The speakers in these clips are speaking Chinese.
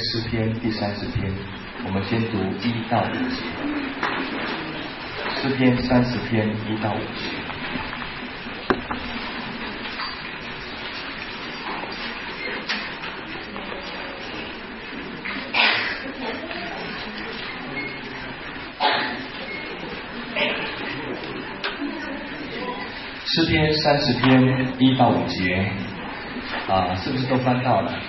诗篇第30篇，我们先读1到5节。诗篇30篇1到5节。诗篇30篇1到5节是不是都翻到了？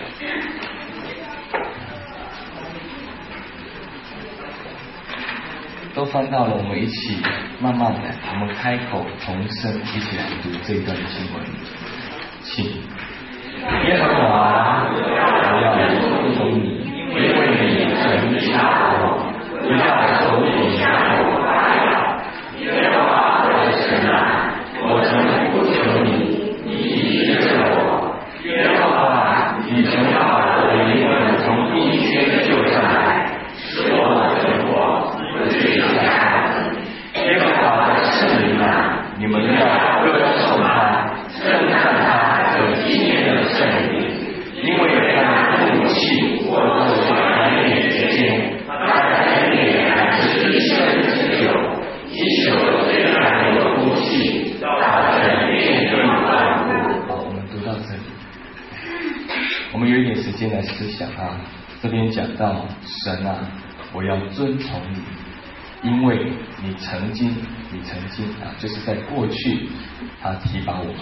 都翻到了，我们一起慢慢的，我们开口同声一起来读这一段经文，请。耶和华，我要遵从你，因为你曾杀我，不要仇敌杀我发耀。耶和华我的神啊，我曾呼求你，你已接受我。耶和华，你曾把我的灵魂从阴间救上来，使我存活，不至于下葬。耶和华的圣灵啊，你们要歌颂他，称赞他可纪念的圣灵，因为他的怒气过度难免之间，他的恩典乃是一生之久，以手虽然有哭泣，大神面对万物。好，我们读到这里，我们有一点时间来思想这边讲到神啊，我要遵从你，因为你曾经就是在过去他提拔我们。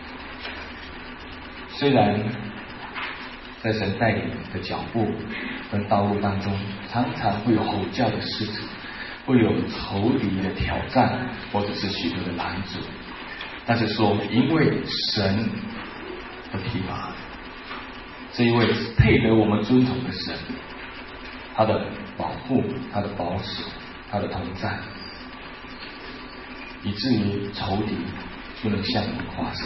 虽然在神带领的脚步跟道路当中，常常会有吼叫的狮子，会有仇敌的挑战，或者是许多的拦阻，但是说因为神的提拔，这一位配得我们尊崇的神，他的保护，他的保守，他的同在，以至于仇敌不能向我们夸胜。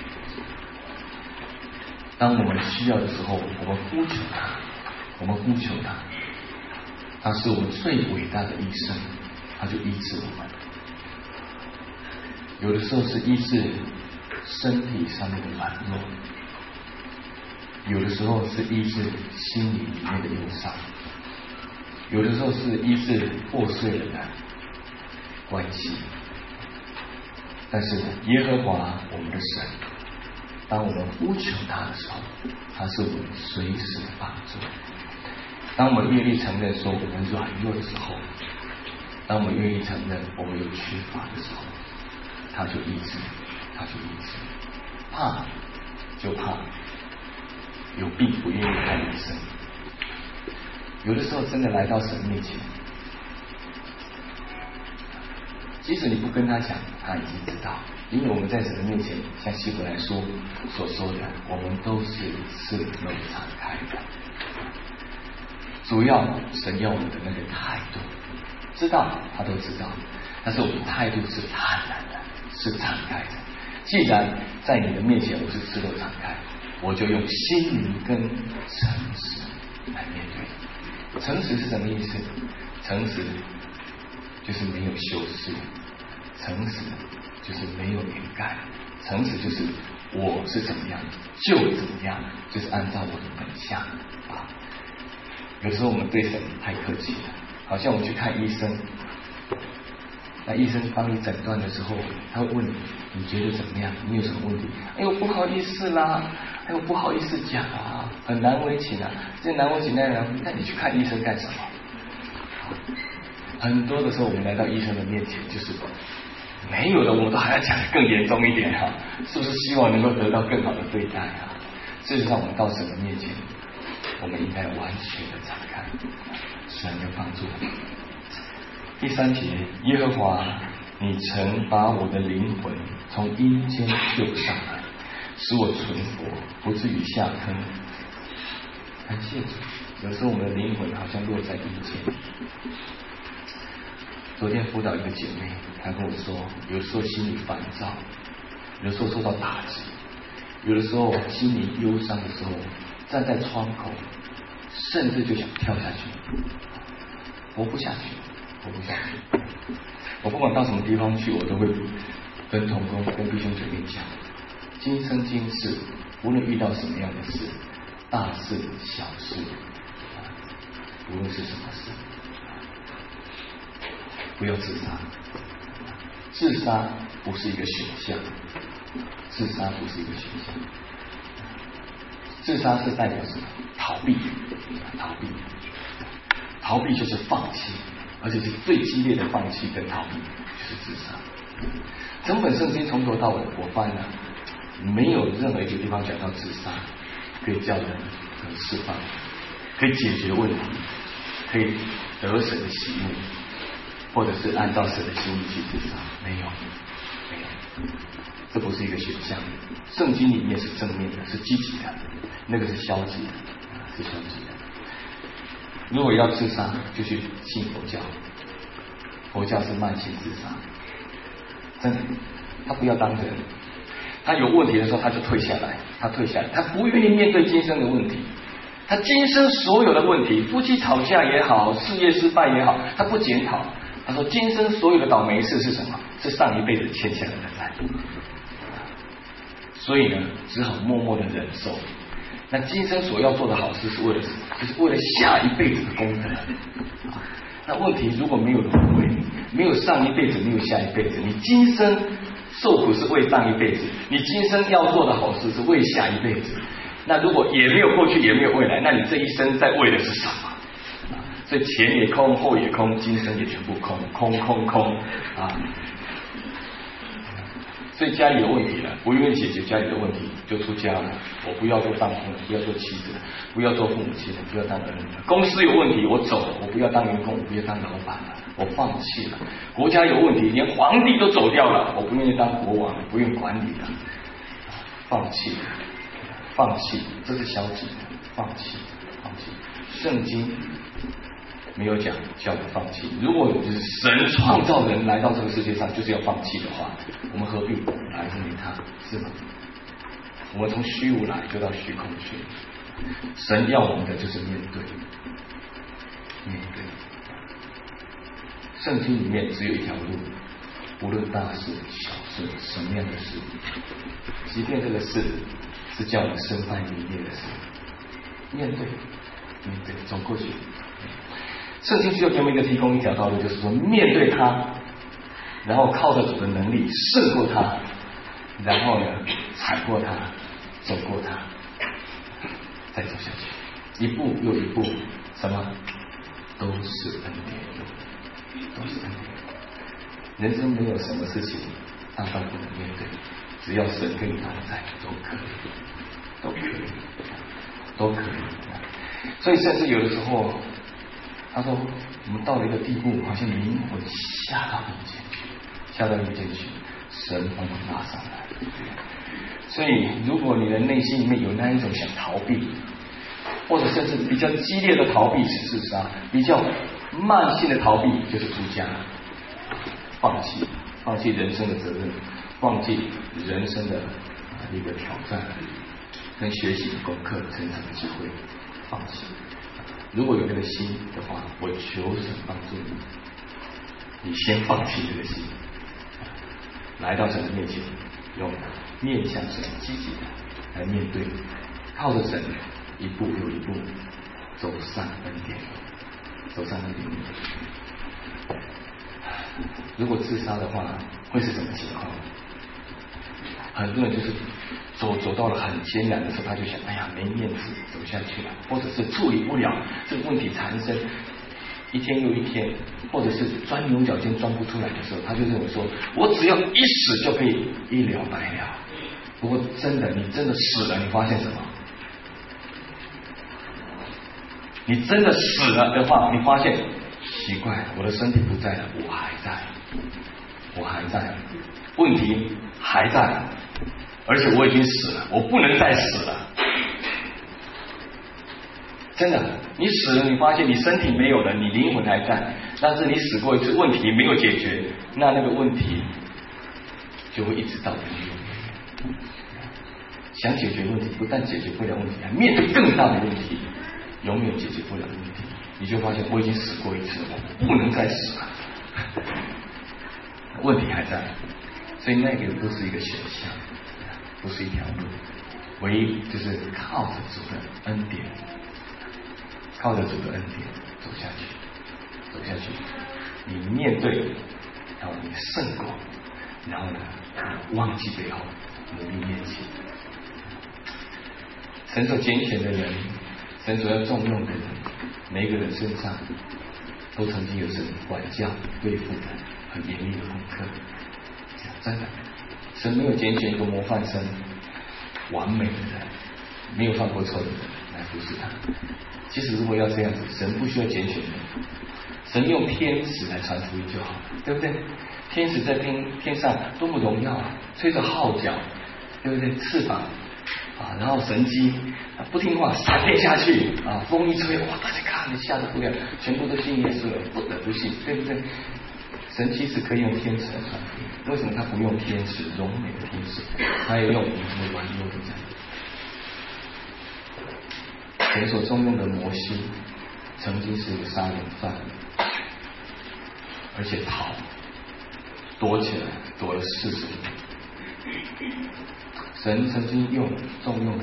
当我们需要的时候，我们呼求他，他是我们最伟大的医生，他就医治我们。有的时候是医治身体上面的软弱，有的时候是医治心里面的忧伤，有的时候是医治破碎了的关系。但是耶和华我们的神，当我们呼求他的时候，他是我们随时的帮助。当我们愿意承认说我们软弱的时候，当我们愿意承认我们有缺乏的时候，他就医治。怕就怕有病不愿意看医生。有的时候真的来到神面前，即使你不跟他讲，他已经知道。因为我们在神的面前，像希伯来书所说的，我们都是四面敞开的。主要神要我们的那个态度，知道他都知道，但是我们的态度是坦然的，是敞开的。既然在你的面前我是赤裸敞开，我就用心灵跟诚实来面对。诚实是什么意思？诚实就是没有修饰，诚实就是没有掩盖，诚实就是我是怎么样就怎么样，就是按照我的本相有时候我们对神太客气了，好像我们去看医生，那医生帮你诊断的时候，他会问你，你觉得怎么样？你有什么问题？哎呦不好意思啦，哎呦不好意思讲很难为情这难为情那你去看医生干什么？很多的时候我们来到医生的面前，就是没有的我们都还要讲得更严重一点是不是希望能够得到更好的对待事实上我们到神的面前，我们应该完全的敞开，神要帮助我们。第3节，耶和华，你曾把我的灵魂从阴间救上来，使我存活，不至于下坑。感谢主。有时候我们的灵魂好像落在阴间。昨天辅导一个姐妹，她跟我说，有的时候心里烦躁，有的时候受到打击，有的时候心里忧伤的时候，站在窗口，甚至就想跳下去，活不下去。我不管到什么地方去，我都会跟同工、跟弟兄姐妹讲，今生今世，无论遇到什么样的事，大事小事， 无论是什么事，不要自杀。自杀不是一个选项，自杀不是一个选项。自杀是代表什么？逃避，逃避就是放弃，而且是最激烈的放弃跟逃避就是自杀。整本圣经从头到尾，我发现没有任何一个地方讲到自杀可以叫人得释放，可以解决问题，可以得神的喜悦，或者是按照神的心意去自杀，没有，这不是一个选项。圣经里面是正面的，是积极的，那个是消极的，是消极的。如果要自杀，就去信佛教，佛教是慢性自杀，真的，他不要当人，他有问题的时候他就退下来，他不愿意面对今生的问题，他今生所有的问题，夫妻吵架也好，事业失败也好，他不检讨。他说今生所有的倒霉事是什么？是上一辈子欠下来的债，所以呢，只好默默的忍受。那今生所要做的好事是为了什么？就是为了下一辈子的功德。那问题如果没有轮回，没有上一辈子，没有下一辈子，你今生受苦是为上一辈子，你今生要做的好事是为下一辈子。那如果也没有过去，也没有未来，那你这一生在为的是什么？所以前也空，后也空，今生也全部空，空啊！所以家里有问题了，不愿意解决家里的问题，就出家了。我不要做丈夫了，不要做妻子了，不要做父母亲了，不要当儿女了。公司有问题，我走了，我不要当员工，我不要当老板了，我放弃了。国家有问题，连皇帝都走掉了，我不愿意当国王，不愿意管理了，放弃，这是消极的，放弃。圣经没有讲叫我们放弃。如果神创造人来到这个世界上就是要放弃的话，我们何必来这里他？是吗？我们从虚无来就到虚空去。神要我们的就是面对。圣经里面只有一条路，无论大事小事，什么样的事，即便这个事是叫我们身败名裂的事，面对走过去。圣经就给我们一个提供一条道路，就是说面对它，然后靠着主的能力胜过它，然后呢踩过它，走过它，再走下去，一步又一步，什么都是恩典，都是恩典。人生没有什么事情大到不能面对，只要神跟你同在，都可以。所以甚至有的时候，他说我们到了一个地步，好像灵魂下到阴间去，神帮我们拉上来。所以如果你的内心里面有那一种想逃避，或者甚至比较激烈的逃避是自杀，比较慢性的逃避就是出家，放弃人生的责任，放弃人生的一个挑战跟学习的功课、成长的机会，放弃。如果有这个心的话，我求神帮助你先放弃这个心，来到神的面前，用面向神积极的来面对，靠着神一步又一步走上恩典。如果自杀的话，会是什么情况？很多人就是走到了很艰难的时候，他就想，哎呀，没面子，走下去了，或者是处理不了这个问题缠身，一天又一天，或者是钻牛角尖钻不出来的时候，他就认为说，我只要一死就可以一了百了。不过真的，你真的死了，你发现什么？你真的死了的话，你发现奇怪，我的身体不在了，我还在，问题还在，而且我已经死了，我不能再死了。真的，你死了，你发现你身体没有了，你灵魂还在，但是你死过一次，问题没有解决，那个问题就会一直到永远。想解决问题，不但解决不了问题，还面对更大的问题，永远解决不了问题。你就发现我已经死过一次了，我不能再死了，问题还在，所以那个不是一个选项，不是一条路，唯一就是靠着主的恩典， 靠着主的恩典走下去，走下去。你面对，然后你胜过，然后呢，忘记背后，努力面前。神所拣选的人，神所要重用的人，每一个人身上都曾经有神管教对付的很严厉的功课。真的，神没有拣选一个模范生、完美的人，没有犯过错的人来服侍他。其实如果要这样子，神不需要拣选人，神用天使来传福音就好了，对不对？天使在天上多么荣耀啊，吹着号角，对不对？翅膀啊，然后神机不听话，闪电下去啊，风一吹，哇，大家看得吓得不了，全部都信耶稣了，不得不信，对不对？神其实可以用天使来传福音，为什么他不用天使柔美的天使，他要用我们的软弱的人？神所重用的摩西，曾经是一个杀人犯，而且躲起来，躲了40年。神曾经重用的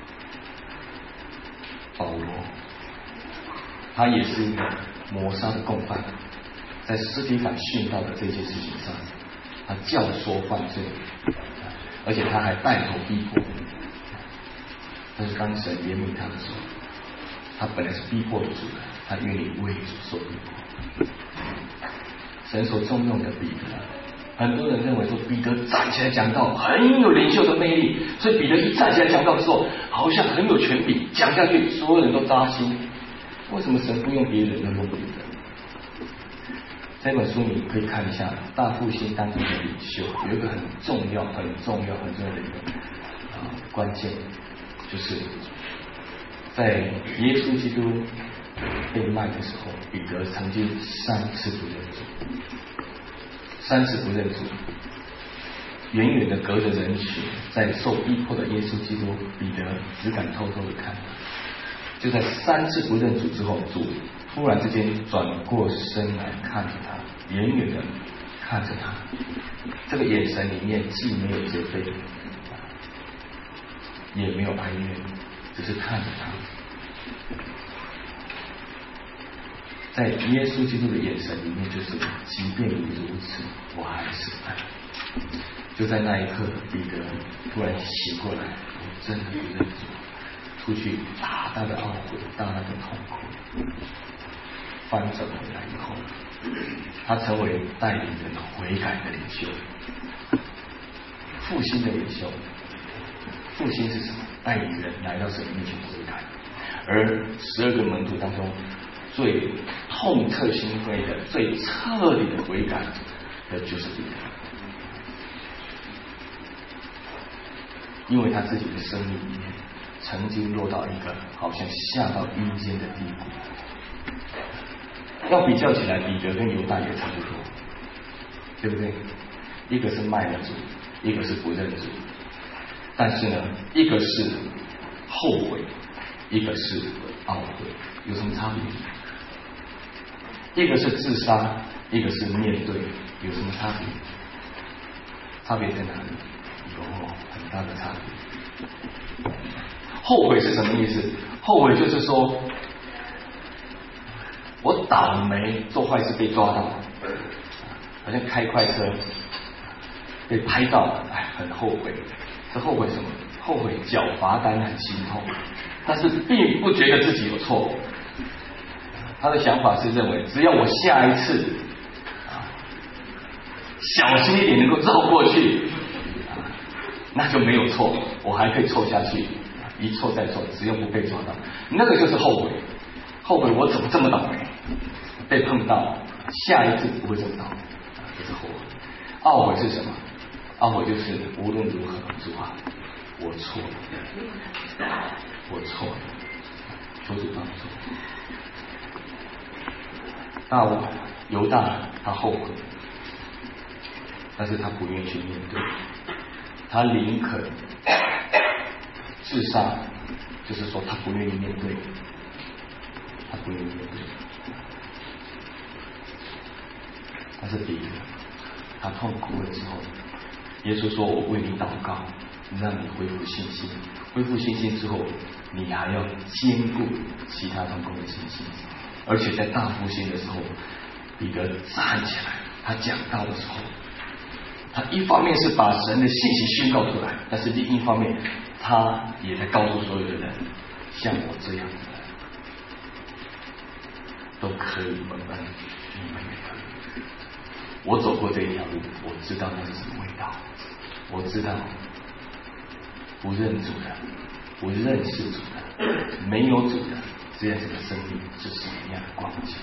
保罗，他也是一个谋杀的共犯，在司提反殉道的这件事情上，他教唆犯罪，而且他还带头逼迫。但是当神怜悯他的时候，他本来是逼迫主的，他愿意为主受逼迫。神所重用的彼得，很多人认为说彼得站起来讲道很有领袖的魅力，所以彼得一站起来讲道的时候，好像很有权柄，讲下去所有人都扎心。为什么神不用别人，要用彼得？这本书你可以看一下，大复兴当中的领袖有一个很重要的一个关键，就是在耶稣基督被卖的时候，彼得曾经3次不认主，3次不认主，远远的隔着人群，在受逼迫的耶稣基督，彼得只敢偷偷的看。就在3次不认主之后，主突然之间转过身来看着他，远远的看着他，这个眼神里面既没有责备，也没有哀怨，只是看着他。在耶稣基督的眼神里面，就是即便你如此，我还是爱。就在那一刻，彼得突然醒过来，我真的不认主，出去大大的懊悔，大大的痛苦。翻转回来以后，他成为带领人悔改的领袖，复兴的领袖。复兴是什么？带领人来到神面前悔改。而12个门徒当中，最痛彻心扉的、最彻底的悔改的就是彼得，因为他自己的生命里面曾经落到一个好像下到阴间的地步。要比较起来，彼得跟犹大也差不多，对不对？一个是卖了主，一个是不认主，但是呢，一个是后悔，一个是懊悔，有什么差别？一个是自杀，一个是面对，有什么差别？差别在哪里？有很大的差别。后悔是什么意思？后悔就是说，我倒霉做坏事被抓到，好像开快车被拍到，很后悔。这后悔什么？后悔缴罚单很心痛，但是并不觉得自己有错。他的想法是认为，只要我下一次小心一点能够绕过去，那就没有错，我还可以错下去，一错再错，只要不被抓到，那个就是后悔。后悔我怎么这么倒霉，被碰到，下一次不会这么倒霉，这是后悔。懊悔是什么？懊悔就是无论如何，主啊，我错了，我错了，求主帮助。犹大他后悔，但是他不愿意去面对，他宁可自杀，就是说他不愿意面对，他不愿意面对。但是彼得他痛哭了之后，耶稣说：“我为你祷告， 让你恢复信心。恢复信心之后，你还要兼顾其他同工的信心。而且在大复兴的时候，彼得站起来，他讲道的时候，他一方面是把神的信息宣告出来，但是另一方面，他也在告诉所有的人，像我这样的人都可以蒙恩，你们也可以。我走过这一条路，我知道那是什么味道，我知道不认主的、不认识主的、没有主的这样子的生命是什么样的光景。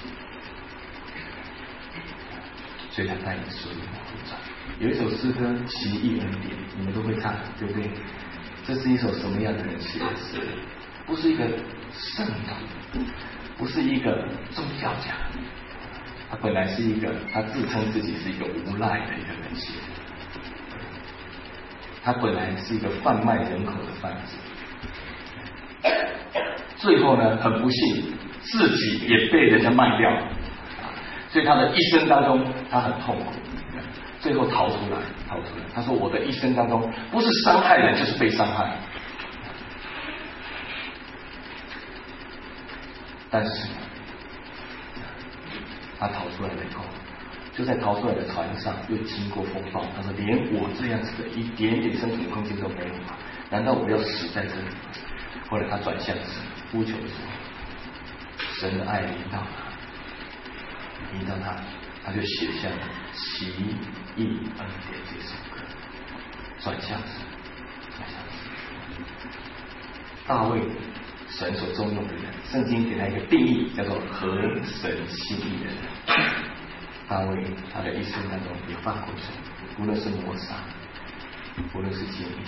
所以他带领所有人回转。有一首诗歌《奇异恩典》，你们都会唱，对不对？这是一首什么样的人写的诗？不是一个圣徒，不是一个宗教家，他本来是一个，他自称自己是一个无赖的一个人写的。他本来是一个贩卖人口的贩子，最后呢，很不幸，自己也被人家卖掉，所以他的一生当中，他很痛苦，最后逃出来。他说：“我的一生当中，不是伤害人，就是被伤害。”但是他逃出来了以后，就在逃出来的船上又经过风暴。他说：“连我这样子的一点点生存空间都没有吗？难道我要死在这里吗？”后来他转向神，呼求说：“神的爱临到他，他就写下了《奇异恩典》这首歌。转向神。大卫，神所重用的人，圣经给他一个定义，叫做合神心意的人。大卫他的一生当中也犯过错，无论是谋杀，无论是奸淫，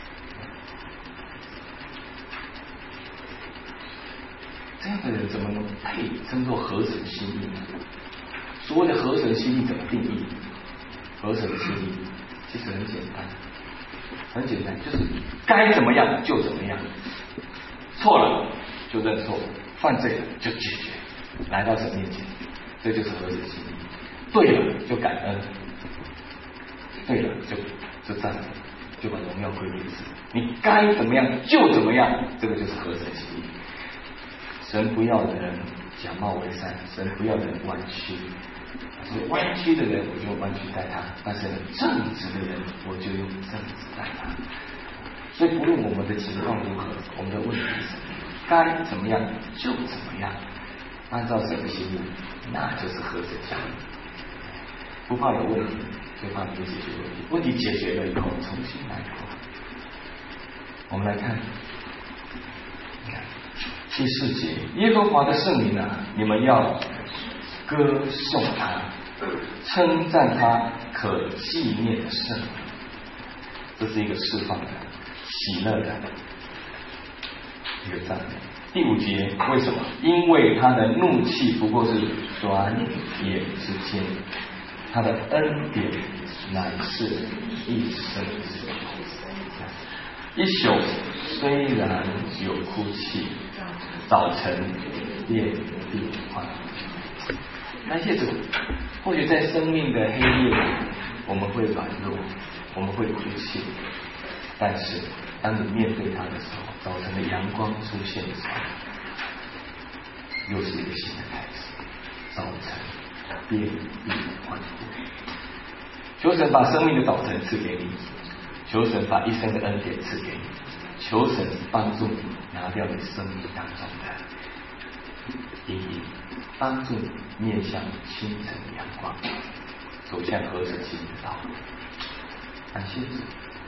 这样的人怎么能配称作合神心意呢？所谓的合神心意怎么定义？合神心意其实很简单，就是该怎么样就怎么样，错了就认错，犯罪了就解决，来到神面前，这就是合神心意。对了就感恩，对了就赞美，就把荣耀归给神。你该怎么样就怎么样，这个就是合神心意。神不要人假冒为善，神不要人弯曲。所以弯曲的人我就弯曲待他，但是正直的人我就用正直待他。所以不论我们的情况如何，我们的问题是什么，该怎么样就怎么样，按照神的心意，那就是合神心意。不怕有问题，最怕没解决问题。问题解决了以后，重新来过。我们来看第4节，耶和华的圣名啊，你们要歌颂他，称赞他可纪念的圣名。这是一个释放的、喜乐的一个赞美。第5节，为什么？因为他的怒气不过是转眼之间，他的恩典乃是一生之久。一宿虽然有哭泣，早晨便必欢呼。感谢主，或许在生命的黑夜里，我们会软弱，我们会哭泣，但是当你面对它的时候，早晨的阳光出现的时候，又是一个新的开始。早晨便必欢呼。求神把生命的早晨赐给你，求神把一生的恩典赐给你，求神帮助你拿掉你生命当中的阴影，帮助你面向清晨的阳光，走向合神心意的道路。感谢主。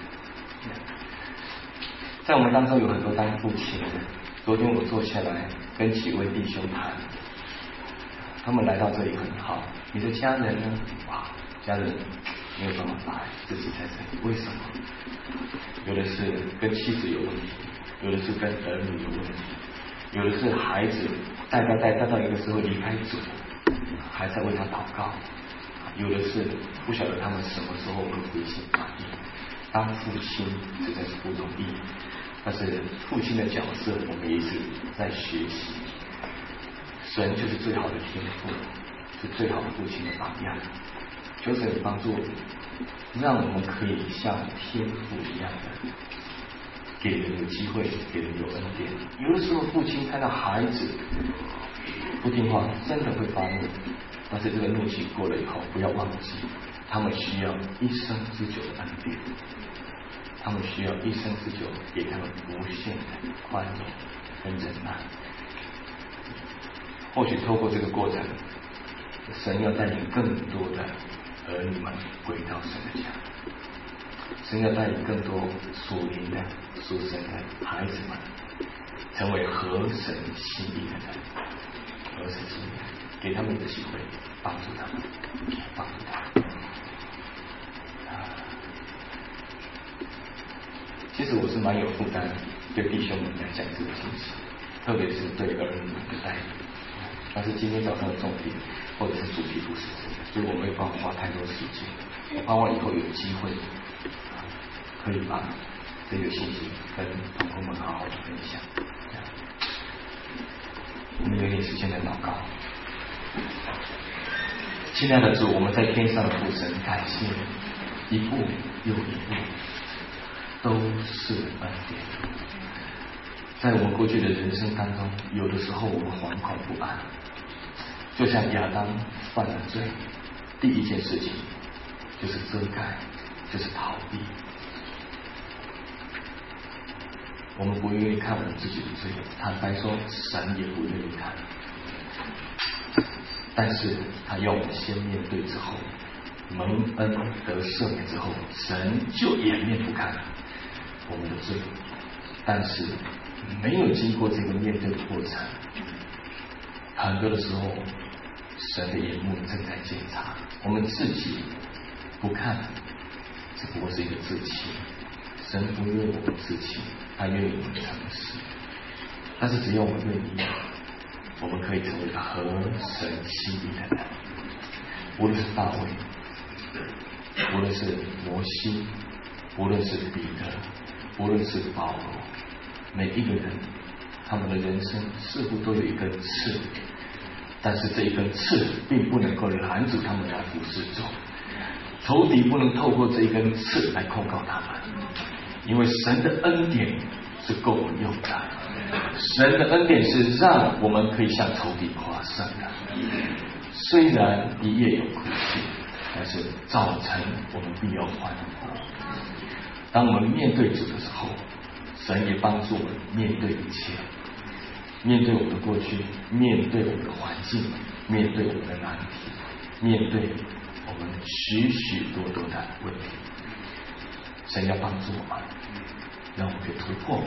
在我们当中有很多当父亲的，昨天我坐下来跟几位弟兄谈，他们来到这里很好，你的家人呢？哇，家人没有办法来，自己在这里，为什么？有的是跟妻子有问题，有的是跟儿女有问题，有的是孩子带到一个时候离开主，还在为他祷告，有的是不晓得他们什么时候会回心转意。当父亲实在是不容易，但是父亲的角色我们也是在学习。神就是最好的天父，是最好的父亲的榜样。 求神帮助我们，让我们可以像天父一样的，给人有机会，给人有恩典。有的时候父亲看到孩子不听话，真的会发怒，但是这个怒气过了以后，不要忘记，他们需要一生之久的恩典，他们需要一生之久给他们无限的宽容跟忍耐。或许透过这个过程，神要带领更多的儿女们回到神的家，神要带领更多属灵的属神的孩子们成为合神心意的人，合神心意，给他们一个机会，帮助他们，帮助他们。其实我是蛮有负担对弟兄们来讲这个信息，特别是对儿女们的带领。但是今天早上的重点或者是主题不是这个，所以我没有办法花太多时间。我盼望以后有机会可以把这个信息跟同工们好好的分享。我们有点时间来祷告。亲爱的主，我们在天上的父神，感谢一步又一步都是恩典。在我们过去的人生当中，有的时候我们惶恐不安，就像亚当犯了罪，第一件事情就是遮盖，就是逃避。我们不愿意看我们自己的罪，坦白说，神也不愿意看。但是他要我们先面对之后，蒙恩得赦免之后，神就掩面不看我们的罪。但是没有经过这个面对的过程，很多的时候神的眼目正在检查我们自己，不看只不过是一个自欺。神不愿我们自欺，他愿意我们诚实。但是只要我们愿意，我们可以成为一个合神心意的人。无论是大卫，无论是摩西，无论是彼得，无论是保罗，每一个人他们的人生似乎都有一根刺，但是这一根刺并不能够拦阻他们来服侍主。仇敌不能透过这一根刺来控告他们，因为神的恩典是够我们用的。神的恩典是让我们可以向仇敌夸胜的。虽然一夜有哭泣，但是早晨我们必要欢呼。当我们面对主的时候，神也帮助我们面对一切，面对我们的过去，面对我们的环境，面对我们的难题，面对我们许许多多的问题。神要帮助我们，让我们可以突破。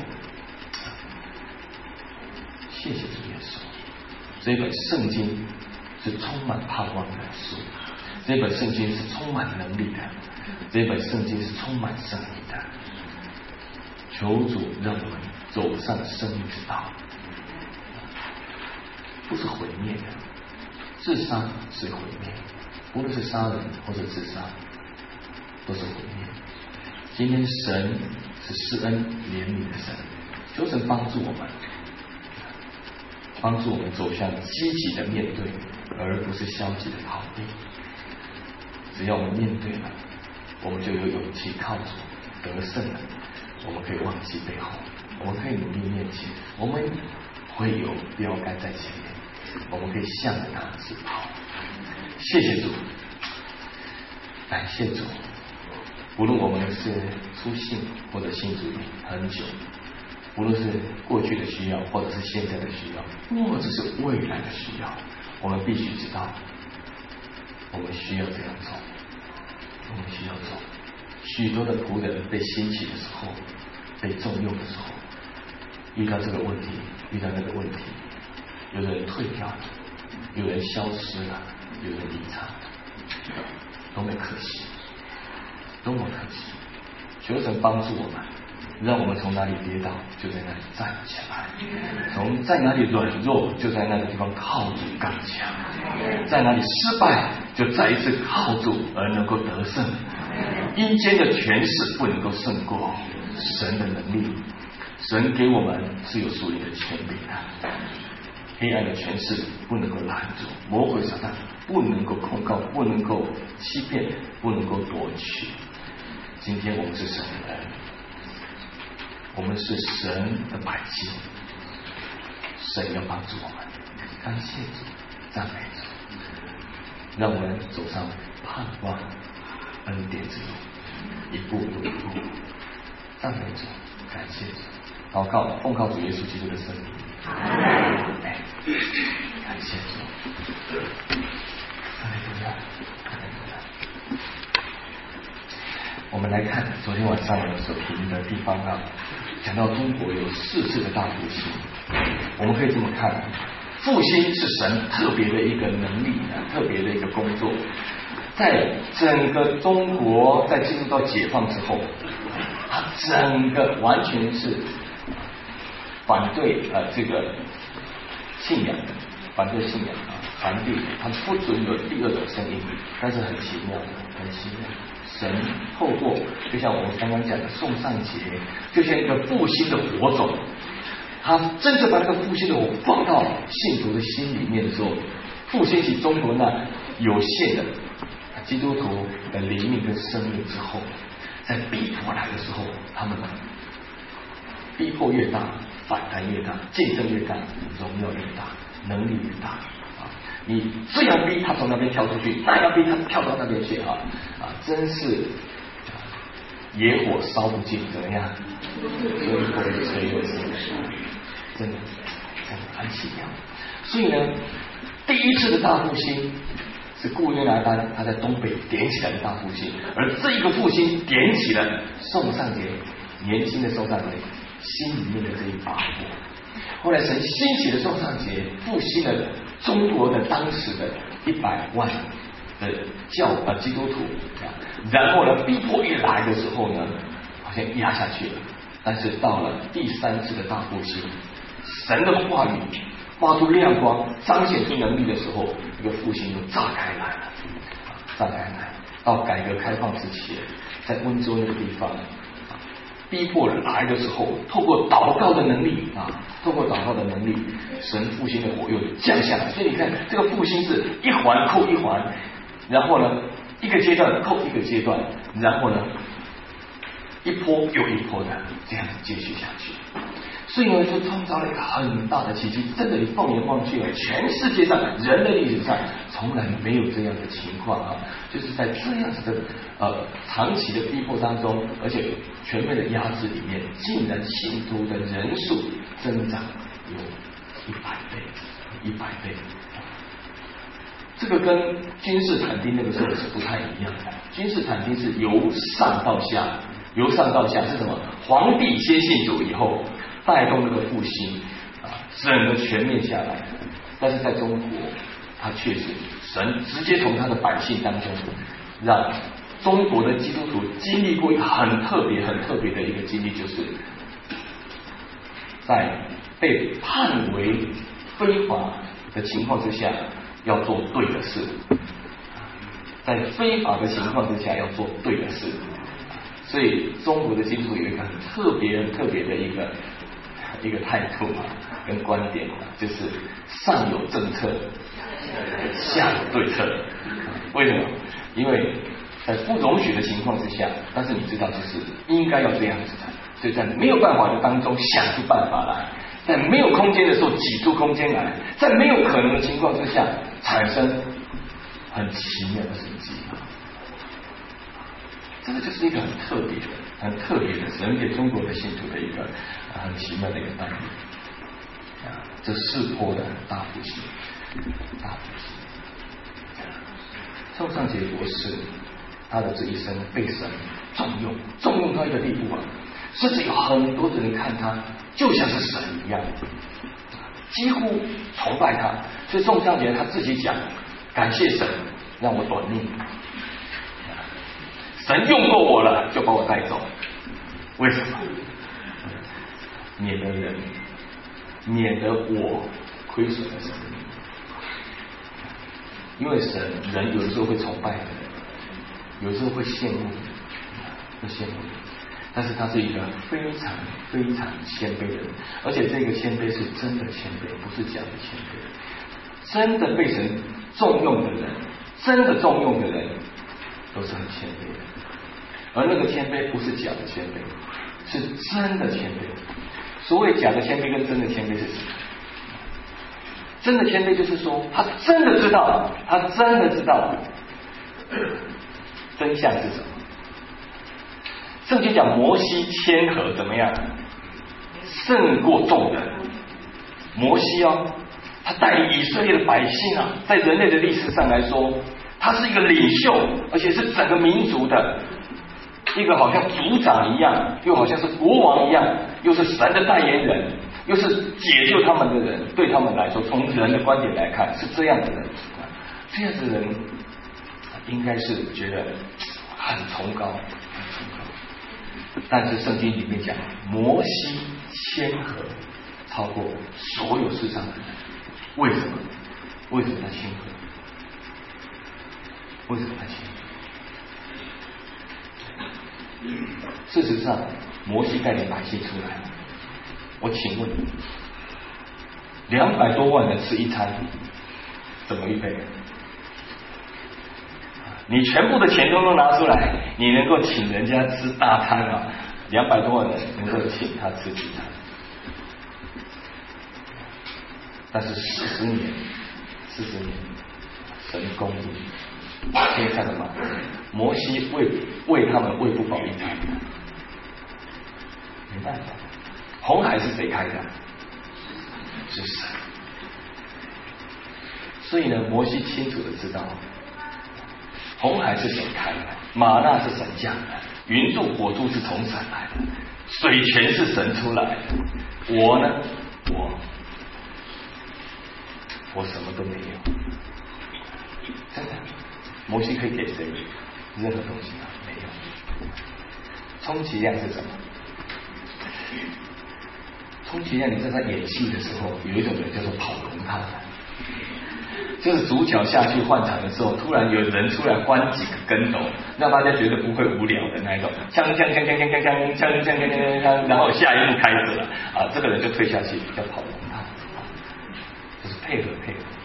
谢谢主耶稣。这本圣经是充满盼望的书，这本圣经是充满能力的，这本圣经是充满生命的。求主让我们走上生命之道，不是毁灭的。自杀是毁灭，无论是杀人或者自杀都是毁灭。今天神是施恩怜悯的神，求神帮助我们，帮助我们走向积极的面对，而不是消极的逃避。只要我们面对了，我们就有勇气靠主得胜了。我们可以忘记背后，我们可以努力面前，我们会有标杆在前面，我们可以向着他直跑。谢谢主，感谢主。无论我们是初信或者信主很久，无论是过去的需要，或者是现在的需要，或者是未来的需要，我们必须知道，我们需要这样走，我们需要走。许多的仆人被兴起的时候，被重用的时候，遇到这个问题，遇到那个问题，有人退掉了，有人消失了，有人离场了，多么可惜，多么可惜。求神帮助我们，让我们从哪里跌倒就在那里站起来，从在哪里软弱就在那个地方靠主刚强，在哪里失败就再一次靠主而能够得胜。阴间的权势不能够胜过神的能力，神给我们是有属灵的权柄的，黑暗的权势不能够拦住，魔鬼撒旦不能够控告，不能够欺骗，不能够夺取。今天我们是神的人，我们是神的百姓，神要帮助我们，感谢主，赞美主，让我们走上盼望恩典之路，一步一步，赞美主，感谢主，祷告，奉靠主耶稣基督的圣名，感谢主，哈利路亚，哈利路亚。我们来看昨天晚上我们所评的地方啊，讲到中国有4次的大复兴，我们可以这么看，复兴是神特别的一个能力啊，特别的一个工作。在整个中国在进入到解放之后，它整个完全是反对这个信仰的，反对信仰啊，反对他们不准有第二种声音。但是很奇妙的，很奇妙，神透过就像我们刚刚讲的宋尚节，就像一个复兴的火种，他真正把那个复兴的火放到信徒的心里面的时候，复兴起中国那有限的基督徒的灵命跟生命之后，在逼迫来的时候，他们逼迫越大，反弹越大，竞争越大，荣耀越大，能力越大啊！你这样逼他从那边跳出去，那样逼他跳到那边去啊！真是野火烧不尽，怎么样？所以吹又生，真的很奇妙。所以呢，第一次的大复兴是顾约拿丹他在东北点起来的大复兴，而这一个复兴点起了宋尚节年轻的宋尚节心里面的这一把火。后来神兴起的宋尚节复兴了中国的当时的100万的基督徒，然后呢逼迫一来的时候呢，好像压下去了。但是到了第3次的大复兴，神的话语发出亮光，彰显出能力的时候，这个复兴就炸开来了，炸开来。到改革开放之前，在温州那个地方，逼迫来的时候，透过祷告的能力透过祷告的能力，神复兴的火又降下来。所以你看，这个复兴是一环扣一环，然后呢，一个阶段扣一个阶段，然后呢，一波又一波的这样子继续下去。所以呢，就创造了一个很大的奇迹。真的，你放眼望去全世界上人类历史上从来没有这样的情况啊！就是在这样子的长期的逼迫当中，而且全面的压制里面，竟然信徒的人数增长有100倍。这个跟君士坦丁那个时候是不太一样的。君士坦丁是由上到下是什么？皇帝先信主以后，带动那个复兴整个全面下来。但是在中国，它确实神直接从他的百姓当中，让中国的基督徒经历过一个很特别的一个经历，就是在被判为非法的情况之下，要做对的事。在非法的情况之下，要做对的事。所以中国的基督徒有一个很特别的一个态度跟观点就是上有政策，下有对策。为什么？因为在不容许的情况之下，但是你知道就是应该要这样子的，所以在没有办法的当中想出办法来，在没有空间的时候挤出空间来，在没有可能的情况之下产生很奇妙的神迹。这个就是一个很特别的神给中国的信徒的一个很奇妙的一个带领这4波的大复兴。宋尚节博士他的这一生被神重用到一个地步甚至有很多的人看他就像是神一样，几乎崇拜他。所以宋尚节他自己讲，感谢神让我短命，神用过我了，就把我带走。为什么？免得我亏损了神。因为人有的时候会崇拜的，有的时候会羡慕，但是他是一个非常谦卑的人，而且这个谦卑是真的谦卑，不是假的谦卑。 真的被神重用的人，真的重用的人，都是很谦卑的。而那个谦卑不是假的谦卑，是真的谦卑。所谓假的谦卑跟真的谦卑是什么？真的谦卑就是说，他真的知道，他真的知道真相是什么。圣经讲摩西谦和怎么样？胜过众人。摩西他带领以色列的百姓在人类的历史上来说，他是一个领袖，而且是整个民族的一个好像族长一样，又好像是国王一样，又是神的代言人，又是解救他们的人。对他们来说，从人的观点来看，是这样的人。这样的人应该是觉得很崇高，很崇高。但是圣经里面讲，摩西谦和超过所有世上的人。为什么？为什么他谦和？为什么他谦和？事实上，摩西带领百姓出来，我请问，200多万人吃一餐，怎么预备？你全部的钱都拿出来，你能够请人家吃大餐200多万人能够请他吃几餐？但是40年，神供应，可以看到吗？摩西为他们喂不饱一餐，没办法。红海是谁开的？是神。所以呢，摩西清楚的知道，红海是神开的，玛纳是神降的，云柱火柱是从神来的，水泉是神出来的。我呢，我什么都没有，真的。摩西可以给谁任何东西吗？没有。充其量是什么？充其量你在他演戏的时候，有一种人叫做跑龙套的，就是主角下去换场的时候，突然有人出来翻几个跟斗，让大家觉得不会无聊的那一种，锵，然后下一幕开始了这个人就退下去，叫跑龙套，就是配合。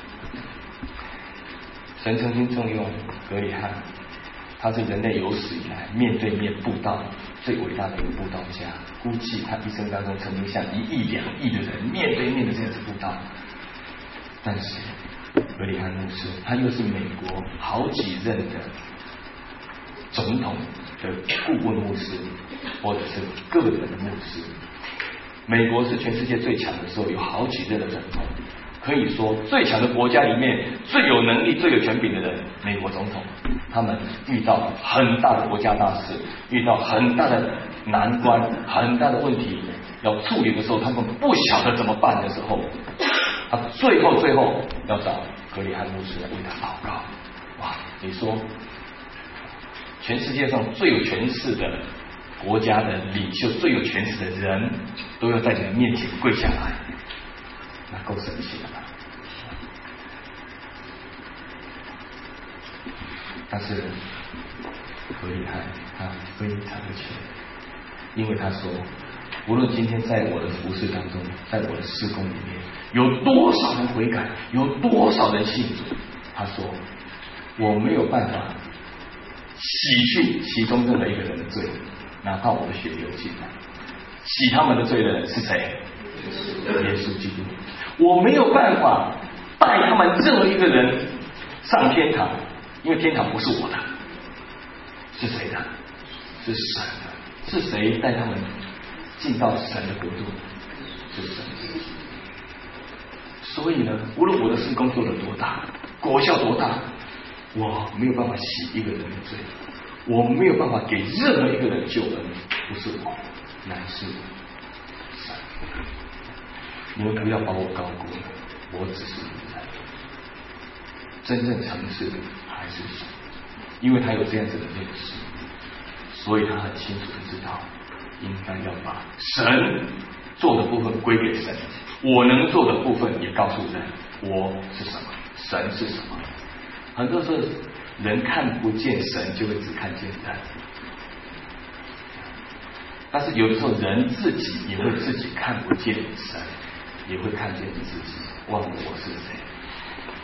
神曾经重用格里汉，他是人类有史以来面对面布道最伟大的一个布道家，估计他一生当中曾经向1亿2亿的人面对面的这样子布道。但是格里汉牧师，他又是美国好几任的总统的顾问牧师，或者是个人的牧师。美国是全世界最强的时候，有好几任的总统。可以说最强的国家里面最有能力最有权柄的人，美国总统，他们遇到很大的国家大事，遇到很大的难关，很大的问题要处理的时候，他们不晓得怎么办的时候，他最后要找格里汉牧师来为他祷告。哇，你说全世界上最有权势的国家的领袖，最有权势的人都要在你的面前跪下来，那够神奇了吧？但是格里汉他非常的谦，因为他说，无论今天在我的服事当中，在我的事工里面，有多少人悔改，有多少人信主，他说我没有办法洗去其中任何一个人的罪，哪怕我的血流尽来，洗他们的罪的人是谁？耶稣基督。我没有办法带他们任何一个人上天堂，因为天堂不是我的，是谁的？是神的。是谁带他们进到神的国度？是神。所以呢，无论我的事工做得多大，果效多大，我没有办法洗一个人的罪，我没有办法给任何一个人救恩，不是我，乃是神。你们不要把我高估了，我只是人。真正诚实的还是神，因为他有这样子的认识，所以他很清楚的知道，应该要把神做的部分归给神，我能做的部分也告诉人，我是什么，神是什么。很多时候人看不见神，就会只看见人，但是有的时候人自己也会自己看不见神，也会看见自己，忘了我是谁。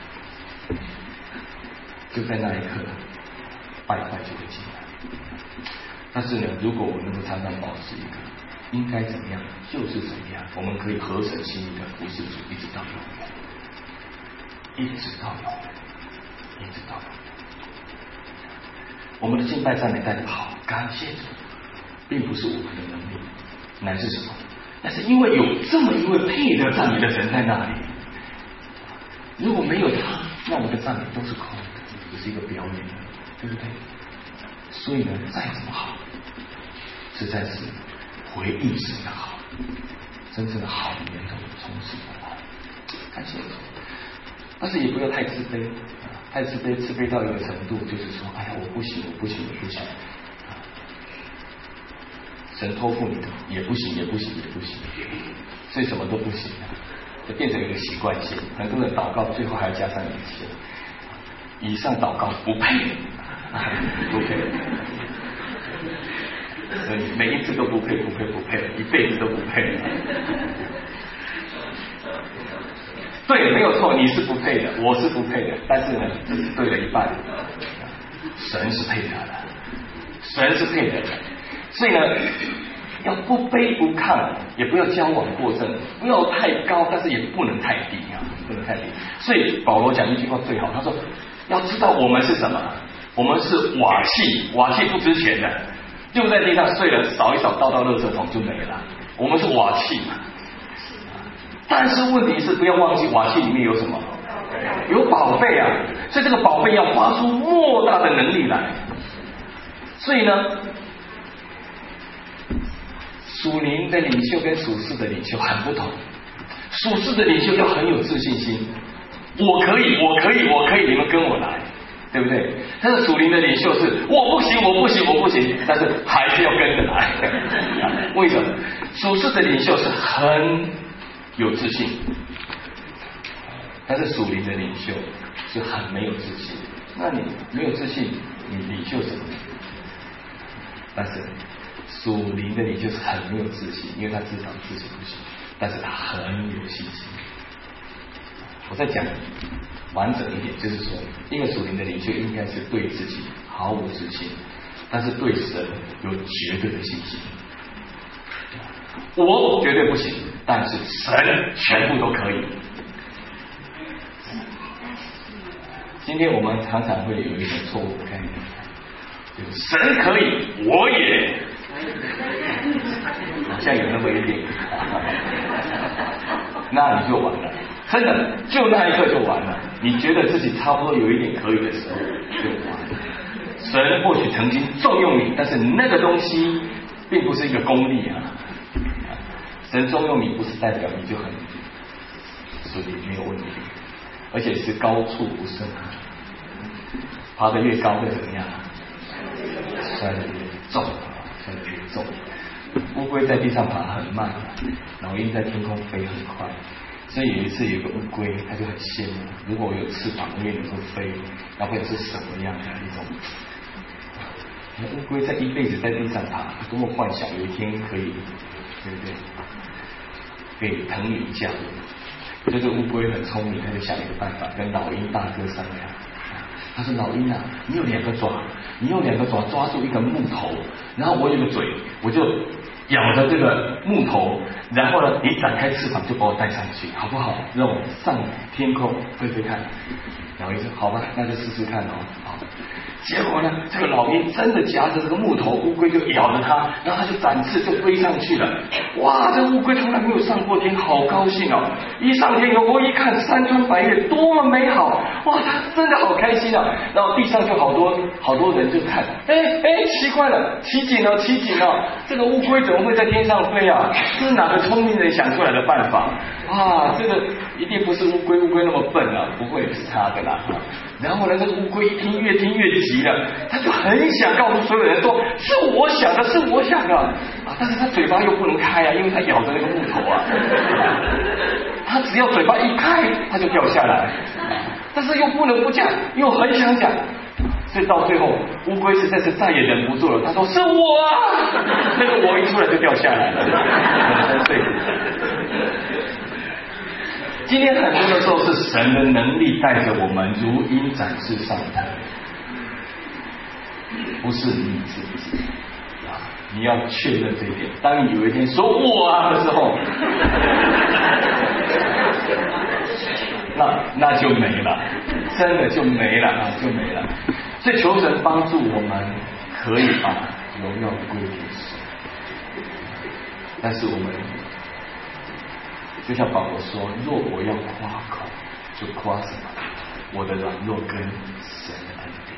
就在那一刻，败坏就会进来。但是呢，如果我能够常常保持一个应该怎么样就是怎么样，我们可以合神心意的服侍主，一直到永远，一直到永远，一直到永远。我们的敬拜赞美带得好，感谢主，并不是我们的能力，乃是什么？但是因为有这么一位配得赞美的人在那里，如果没有他，那我们的赞美都是空的，只是一个表演，对不对？所以呢，再怎么好，实在是回应神的好，真正的好的源头从神而来，感谢主。但是也不要太自卑，太自卑到一个程度，就是说，哎呀，我不行。神托付你的也不行，所以什么都不行，就变成一个习惯性。很多人祷告最后还要加上一切，以上祷告不配，不配，所以每一次都不配，一辈子都不配。对，没有错，你是不配的，我是不配的，但是呢，这是对了一半，神是配他的，神是配的。所以呢，要不卑不亢，也不要矫枉过正，不要太高，但是也不能太低啊，不能太低。所以保罗讲一句话最好，他说：要知道我们是什么？我们是瓦器，瓦器不值钱的，就在地上碎了，扫一扫，倒到垃圾桶就没了。我们是瓦器嘛。但是问题是，不要忘记瓦器里面有什么？有宝贝啊！所以这个宝贝要发出莫大的能力来。所以呢，属灵的领袖跟属世的领袖很不同。属世的领袖要很有自信心，我可以，你们跟我来，对不对？但是属灵的领袖是我不行，但是还是要跟着来。为什么？属世的领袖是很有自信，但是属灵的领袖是很没有自信。那你没有自信，你领袖什么？但是属灵的领袖是很没有自信，因为他知道自己不行，但是他很有信心。我再讲完整一点，就是说，一个属灵的领袖应该是对自己毫无自信，但是对神有绝对的信心。我绝对不行，但是神全部都可以。今天我们常常会有一种错误的概念，就是神可以，我也好像有那么一点，那你就完了，真的，就那一刻就完了。你觉得自己差不多有一点可以的时候，就完了。神或许曾经重用你，但是那个东西并不是一个功利啊。神重用你不是代表你就很属灵没有问题，而且是高处不胜寒，爬得越高会怎么样？摔得越重，乌龟在地上爬很慢，老鹰在天空飞很快。所以有一次有个乌龟，它就很羡慕，如果我有翅膀，我也能够飞，那会是什么样的一种？乌龟在一辈子在地上爬，多么幻想有一天可以，对不对？可以腾云驾雾。这个乌龟很聪明，他就想一个办法，跟老鹰大哥商量。他说：“老鹰啊，你有2个爪，你用2个爪抓住一个木头，然后我有个嘴，我就咬着这个木头，然后呢，你展开翅膀就把我带上去，好不好？让我上天空飞飞看。”老鹰说：“好吧，那就试试看哦。”好。结果呢，这个老鹰真的夹着这个木头，乌龟就咬着它，然后它就展翅就飞上去了。哇，这乌龟从来没有上过天，好高兴哦！一上天以后，我一看山川白月多么美好，哇，它真的好开心啊！然后地上就好多人就看，奇怪了，奇景哦，这个乌龟怎么会在天上飞啊？这是哪个聪明人想出来的办法？哇，这个一定不是乌龟那么笨啊，不会是他的啦。然后呢，这个乌龟越听越急了，他就很想告诉所有人说是我想的啊！但是他嘴巴又不能开啊，因为他咬着那个木头啊。他只要嘴巴一开，他就掉下来，但是又不能不讲，又很想讲，所以到最后乌龟实在是再也忍不住了，他说是我啊！那个我一出来就掉下来了，3岁。 今天很多的时候是神的能力带着我们如鹰展翅上腾，不是你自己啊！你要确认这一点。当你有一天说我啊的时候，那就没了，真的就没了啊，就没了。所以求神帮助我们，可以把荣耀归给神。但是我们就像保罗说，若我要夸口，就夸什么？我的软弱跟神的恩典。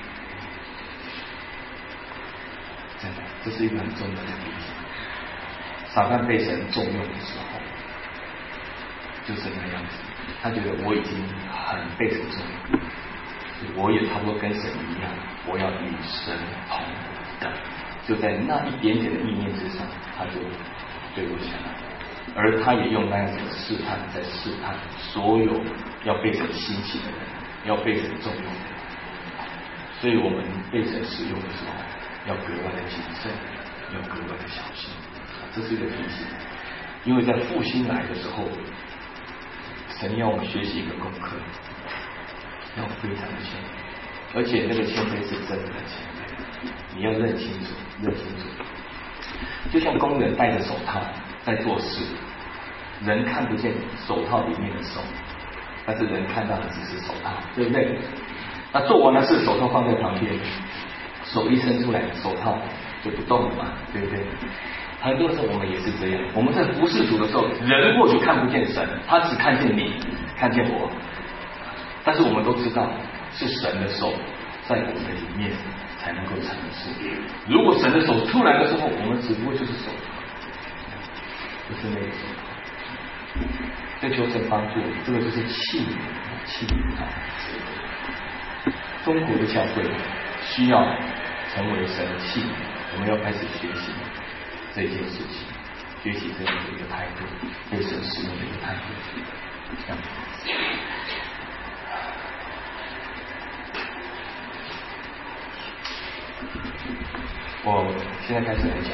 真的，这是一个很重要的提醒。撒旦被神重用的时候，就是那样子。他觉得我已经很被神重用，我也差不多跟神一样，我要与神同等。就在那一点点的意念之上，他就坠落下来。而他也用那样子的试探，在试探所有要被神兴起的人，要被神重用的人。所以我们被神使用的时候，要格外的谨慎，要格外的小心。这是一个提醒，因为在复兴来的时候，神要我们学习一个功课，要非常的谦卑，而且那个谦卑是真的谦卑，你要认清楚，认清楚。就像工人戴着手套在做事，人看不见手套里面的手，但是人看到的只是手套，对不对？那做完了事，手套放在旁边，手一伸出来，手套就不动了嘛，对不对？很多时候我们也是这样，我们在服侍主的时候，人或许看不见神，他只看见你，看见我，但是我们都知道是神的手在我们的里面才能够成事。如果神的手出来的时候，我们只不过就是手，不是那个手。对求神帮助，这个就是器皿啊。中国的教会需要成为神的器皿，我们要开始学习这件事情，学习这样的一个态度，被神使用的一个态度。这样我现在开始来讲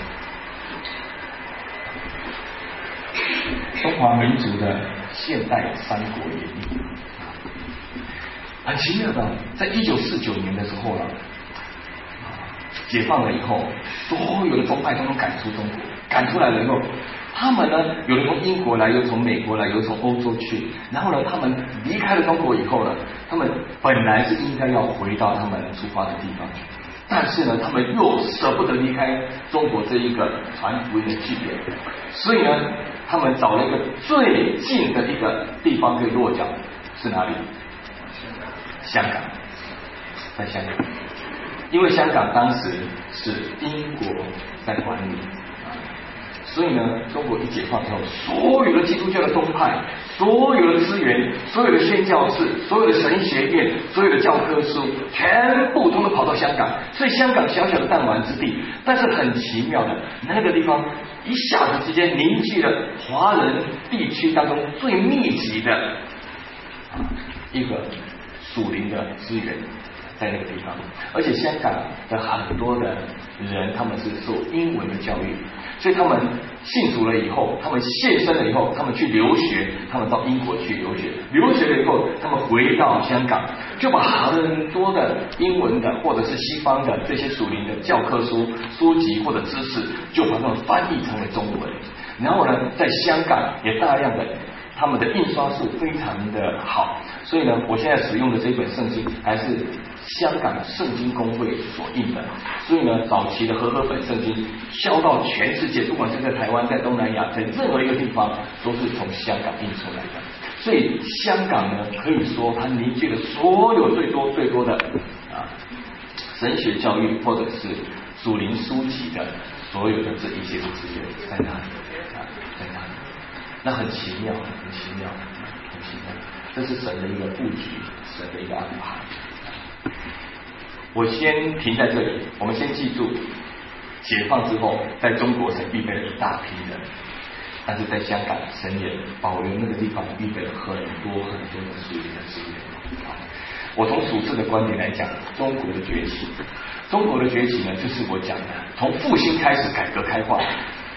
中华民族的现代三国演义。很奇妙的，在1949年的时候了，解放了以后，所有的宗派都赶出中国，赶出来了以后，他们呢，有的从英国来，有从美国来，有从欧洲去，然后呢，他们离开了中国以后呢，他们本来是应该要回到他们出发的地方，但是呢，他们又舍不得离开中国这一个传福音的据点，所以呢，他们找了一个最近的一个地方可以落脚，是哪里？香港，在香港，因为香港当时是英国在管理，所以呢，中国一解放以后，所有的基督教的宗派，所有的资源，所有的宣教士，所有的神学院，所有的教科书，全部通通跑到香港。所以香港小小的弹丸之地，但是很奇妙的，那个地方一下子之间凝聚了华人地区当中最密集的一个属灵的资源在那个地方，而且香港的很多的人，他们是受英文的教育，所以他们信主了以后，他们献身了以后，他们去留学，他们到英国去留学，留学了以后，他们回到香港，就把很多的英文的或者是西方的这些属灵的教科书、书籍或者知识，就把它们翻译成为中文，然后呢，在香港也大量的。他们的印刷术非常的好，所以呢，我现在使用的这本圣经还是香港圣经公会所印的，所以呢，早期的和合本圣经销到全世界，不管是在台湾、在东南亚，在任何一个地方，都是从香港印出来的。所以香港呢，可以说它凝聚了所有最多的神学教育或者是属灵书籍的所有的这一些的资源在哪里在哪里？那很奇妙，很奇妙，很奇妙，这是神的一个布局，神的一个安排。我先停在这里，我们先记住，解放之后，在中国神预备了一大批人，但是在香港神也保留那个地方预备了很多的属灵的资源。我从属世的观点来讲，中国的崛起呢，就是我讲的，从复兴开始改革开化。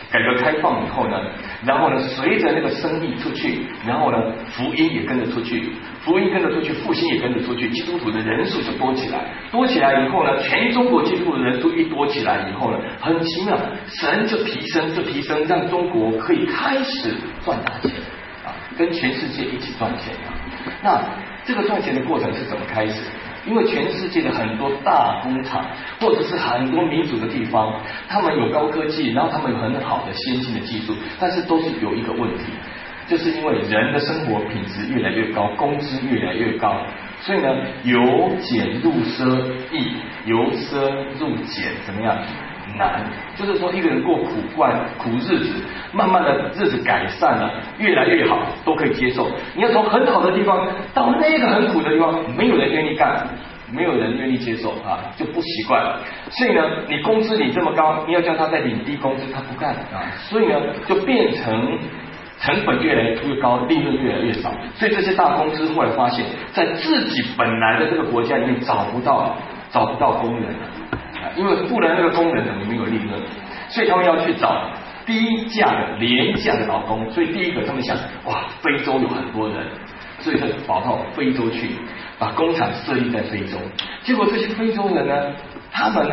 改革开放以后呢，然后呢，随着那个生意出去，然后呢，福音也跟着出去，福音跟着出去，复兴也跟着出去，基督徒的人数就多起来，多起来以后呢，全中国基督徒的人数一多起来以后呢，很奇妙，神就提升，让中国可以开始赚大钱啊，跟全世界一起赚钱啊。那这个赚钱的过程是怎么开始？因为全世界的很多大工厂，或者是很多民主的地方，他们有高科技，然后他们有很好的先进的技术，但是都是有一个问题，就是因为人的生活品质越来越高，工资越来越高，所以呢，由俭入奢易，由奢入俭，怎么样？难，就是说一个人过苦日子，慢慢的日子改善了，越来越好，都可以接受。你要从很好的地方到那个很苦的地方，没有人愿意干，没有人愿意接受啊，就不习惯。所以呢，你工资领这么高，你要叫他再领低工资，他不干啊。所以呢，就变成成本越来越高，利润越来越少。所以这些大公司后来发现，在自己本来的这个国家里面找不到工人了。因为不然那个工人等于没有利润，所以他们要去找低价的廉价的劳工。所以第一个他们想，哇，非洲有很多人，所以就跑到非洲去，把工厂设立在非洲。结果这些非洲人呢，他们呢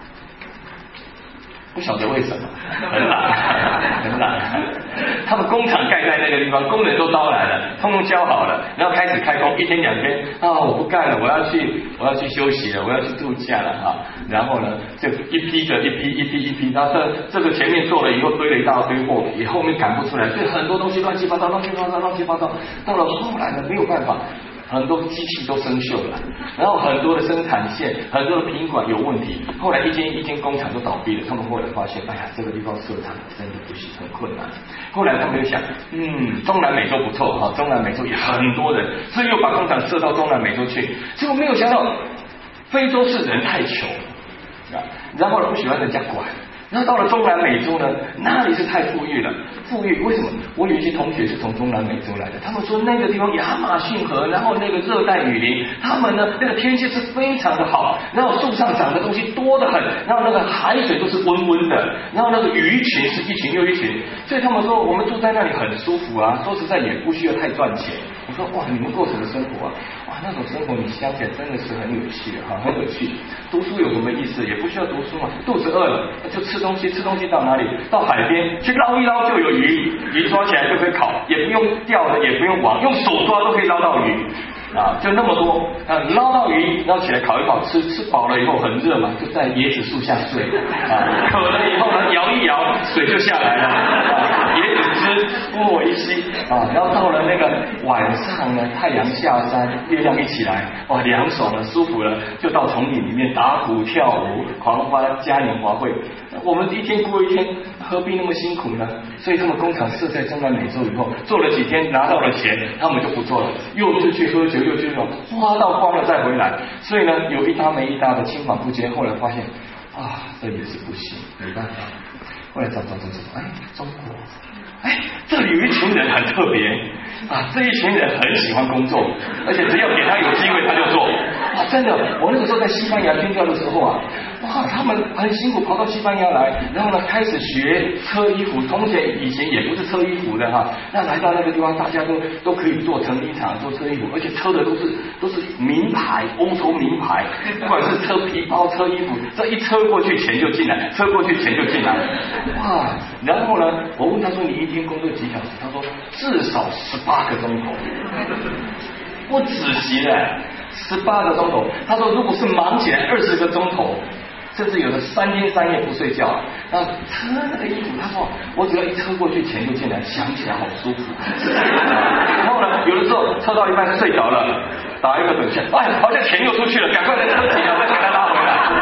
不晓得为什么很懒，他们工厂盖在那个地方，工人都招来了，通通教好了，然后开始开工，一天2天啊，我不干了，我要去休息了，我要去度假了啊。然后呢，就一批的一批，然后这个前面做了以后堆了一大堆货，也后面赶不出来，所以很多东西乱七八糟，到了后来呢，没有办法。很多机器都生锈了，然后很多的生产线，很多的品管有问题，后来一间工厂都倒闭了。他们后来发现，哎呀，这个地方设厂真的不行，很困难。后来他们就想，中南美洲不错哈，中南美洲也很多人，所以又把工厂设到中南美洲去。结果没有想到，非洲是人太穷啊，然后不喜欢人家管。然后到了中南美洲呢，那里是太富裕了。富裕为什么？我有一些同学是从中南美洲来的，他们说那个地方亚马逊河，然后那个热带雨林，他们呢那个天气是非常的好，然后树上长的东西多得很，然后那个海水都是温温的，然后那个鱼群是一群又一群，所以他们说我们住在那里很舒服啊，说实在也不需要太赚钱。我说哇，你们过什么生活啊？哇，那种生活你想起来真的是很有趣啊，很有趣。读书有什么意思？也不需要读书嘛，肚子饿了就吃东西，吃东西到哪里？到海边去捞一捞就有鱼抓起来就可以烤，也不用钓的，也不用网，用手抓都可以捞到鱼啊，就那么多捞到鱼，捞起来烤一烤，吃饱了以后很热嘛，就在椰子树下睡啊，渴了以后呢摇一摇，水就下来了啊，椰子汁啵一吸啊，然后到了那个晚上呢，太阳下山，月亮一起来，哇，凉爽了，舒服了，就到丛林里面打鼓跳舞，狂欢嘉年华会。我们一天过一天，何必那么辛苦呢？所以他们工厂设在中南美洲以后，做了几天拿到了钱，他们就不做了，又是去喝酒，又去那种花到光了再回来。所以呢，有一搭没一搭的青黄不接。后来发现啊，这也是不行，没办法。后来找，哎，中国，哎，这里有一群人很特别啊，这一群人很喜欢工作，而且只要给他有机会他就做。啊，真的，我那个时候在西班牙军教的时候啊，哇，他们很辛苦跑到西班牙来，然后呢开始学车衣服，同学以前也不是车衣服的哈，那来到那个地方，大家都可以做成衣厂做车衣服，而且车的都是名牌，欧洲名牌，不管是车皮包、车衣服，这一车过去钱就进来，车过去钱就进来，哇！然后呢，我问他说你一天工作几小时？他说至少18个钟头，不止息了。18个钟头，他说如果是忙起来20个钟头，甚至有的3天3夜不睡觉。然后车那个衣服，他说我只要一车过去钱就进来，想起来好舒服。然后呢，有的时候车到一半睡着了，打一个盹线，哎，好像钱又出去了，赶快在车底下再给他拉回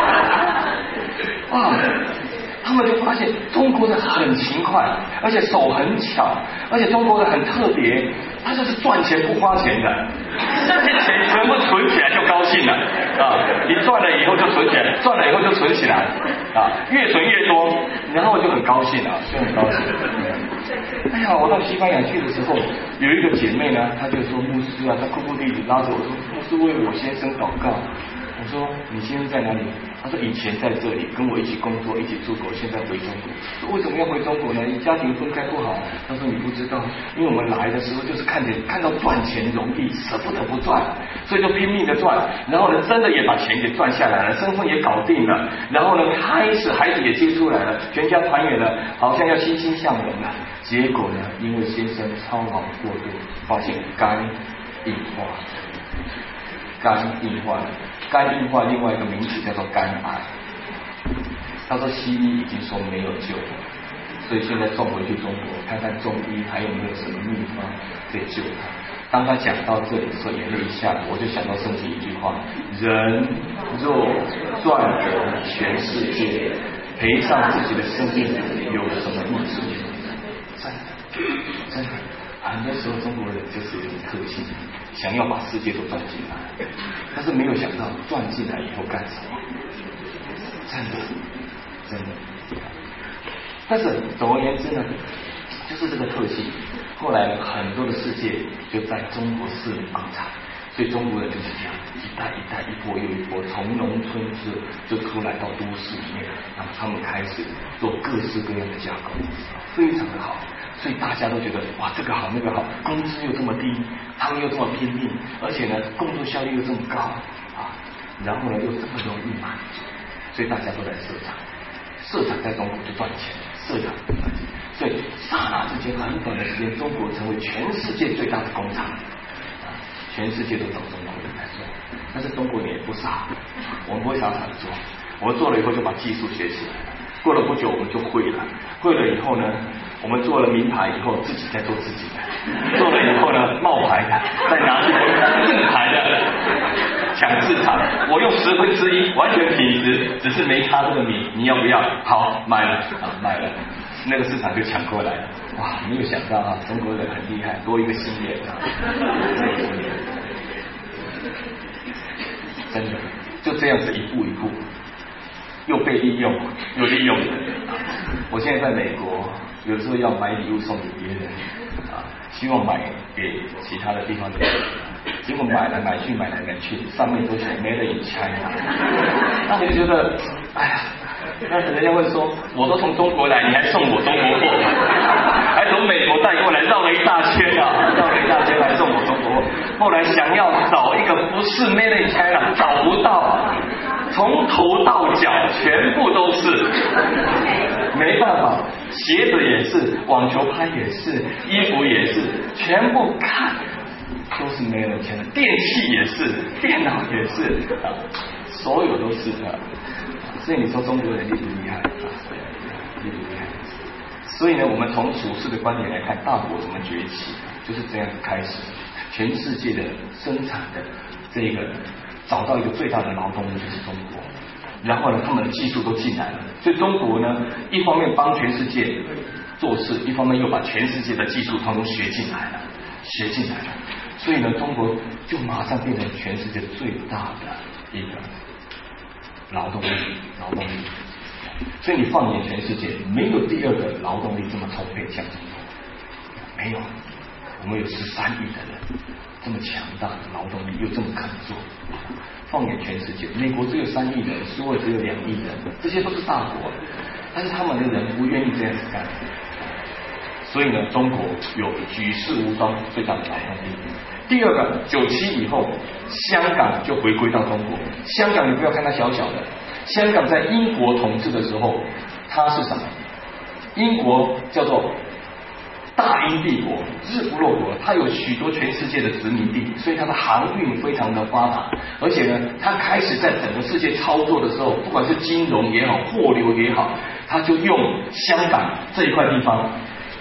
来。哇！他们就发现中国人很勤快，而且手很巧，而且中国人很特别，他就是赚钱不花钱的，这些钱全部存起来就高兴了啊！你赚了以后就存起来，赚了以后就存起来啊，越存越多，然后就很高兴啊，就很高兴。哎呀，我到西班牙去的时候，有一个姐妹呢，她就说牧师啊，她哭哭啼啼拉着我说，牧师为我先生祷告。 我说你现在在哪里？他说以前在这里，跟我一起工作，一起出国，现在回中国。说为什么要回中国呢？你家庭分开不好？他说你不知道，因为我们来的时候就是看到赚钱容易，舍不得不赚，所以就拼命的赚。然后呢，真的也把钱给赚下来了，身份也搞定了。然后呢，开始孩子也接出来了，全家团圆了，好像要欣欣向荣了。结果呢，因为先生操劳过度，发现肝硬化。肝硬化另外一个名字叫做肝癌。他说西医已经说没有救了，所以现在送回去中国，看看中医还有没有什么秘方可以救他。当他讲到这里的时候，眼泪一下，我就想到圣经一句话：人若赚得全世界，赔上自己的生命，有什么益处？真的，很多时候中国人就是有种特性，想要把世界都赚进来，但是没有想到赚进来以后干什么？真的。但是总而言之呢，就是这个特性。后来很多的世界就在中国设立工厂，所以中国人就是这样一代一代，一波又一波，从农村就出来到都市里面，然后他们开始做各式各样的加工，非常的好。所以大家都觉得哇，这个好那个好，工资又这么低，他们又这么拼命，而且呢工作效率又这么高啊，然后呢又这么容易满足，所以大家都在设厂。设厂在中国就赚钱，设厂就赚钱，所以刹那之间很短的时间，中国成为全世界最大的工厂啊，全世界都找中国人来做。但是中国人也不傻，我们不会傻傻的做，我们做了以后就把技术学起来了，过了不久我们就会了，会了以后呢，我们做了名牌以后，自己在做自己的，做了以后呢，冒牌的，再拿去正牌的，抢市场。我用1/10，完全品质，只是没差这个米，你要不要？好，买了啊，买了，那个市场就抢过来了。哇，没有想到啊，中国人很厉害，多一个心眼啊，真的就这样子一步一步。又被利用，又利用。我现在在美国，有时候要买礼物送给别人啊，希望买给其他的地方的人，结果买来买去，上面都写 Made in China， 那我就觉得，哎呀，那人家会说，我都从中国来，你还送我中国货，还从美国带过来，绕了一大圈来送我中国货。后来想要找一个不是 Made in China， 找不到。从头到脚全部都是，没办法，鞋子也是，网球拍也是，衣服也是，全部看都是没有钱的，电器也是，电脑也是，所有都是的。所以你说中国人厉不厉害？厉不厉害？所以呢，我们从处世的观点来看，大国怎么崛起，就是这样子开始，全世界的生产的这个。找到一个最大的劳动力就是中国，然后呢，他们的技术都进来了，所以中国呢，一方面帮全世界做事，一方面又把全世界的技术统统学进来了，所以呢，中国就马上变成全世界最大的一个劳动力。所以你放眼全世界，没有第二个劳动力这么充沛像中国，没有，我们有13亿的人。这么强大的劳动力又这么肯做，放眼全世界，美国只有3亿人，苏俄只有2亿人，这些都是大国，但是他们的人不愿意这样子干，所以呢，中国有举世无双最大的劳动力。第二个，97以后，香港就回归到中国。香港你不要看它小小的，香港在英国统治的时候，它是什么？英国叫做大英帝国，日不落国，它有许多全世界的殖民地，所以它的航运非常的发达，而且呢，它开始在整个世界操作的时候，不管是金融也好，货流也好，它就用香港这一块地方。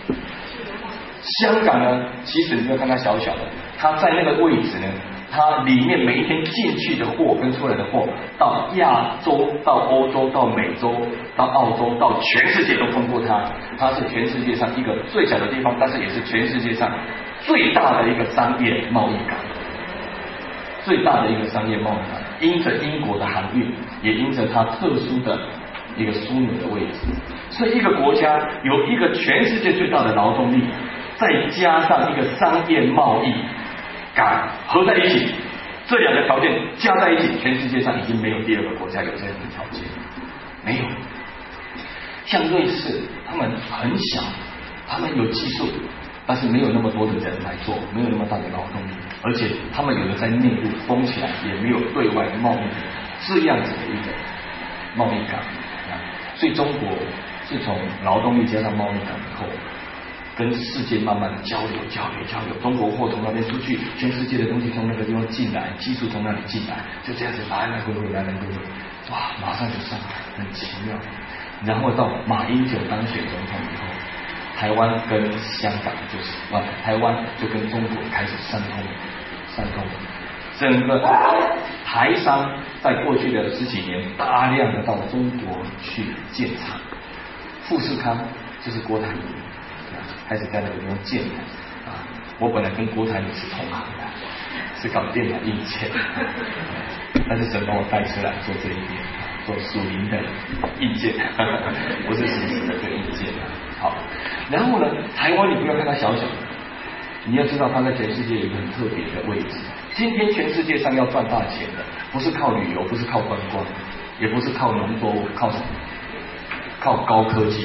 香港呢，其实你不要看它小小的，它在那个位置呢，它里面每一天进去的货跟出来的货，到亚洲、到欧洲、到美洲、到澳洲、到全世界都通过它。它是全世界上一个最小的地方，但是也是全世界上最大的一个商业贸易港。最大的一个商业贸易港，因着英国的航运，也因着它特殊的一个枢纽的位置，所以一个国家有一个全世界最大的劳动力，再加上一个商业贸易港合在一起， 这两个条件加在一起，全世界上已经没有第二个国家有这样的条件，没有。像瑞士，他们很小，他们有技术，但是没有那么多的人来做，没有那么大的劳动力，而且他们有的在内部封起来，也没有对外贸易这样子的一个贸易港啊。所以中国自从劳动力加上贸易港以后，跟世界慢慢的交流，中国货从那边出去，全世界的东西从那个地方进来，技术从那里进来，就这样子来来回回，哇，马上就上来，很奇妙。然后到马英九当选总统以后，台湾跟香港台湾就跟中国开始串通，整个台商在过去的10几年大量的到中国去建厂，富士康就是郭台铭开始在那个地方建啊。我本来跟郭台铭是同行的，是搞电脑硬件，但是神把我带出来做这一边，做属灵的硬件，不是实质的这个硬件。好，然后呢，台湾你不要看它小小的，你要知道它在全世界有一个很特别的位置。今天全世界上要赚大钱的，不是靠旅游，不是靠观光，也不是靠农作物，靠什么？靠高科技。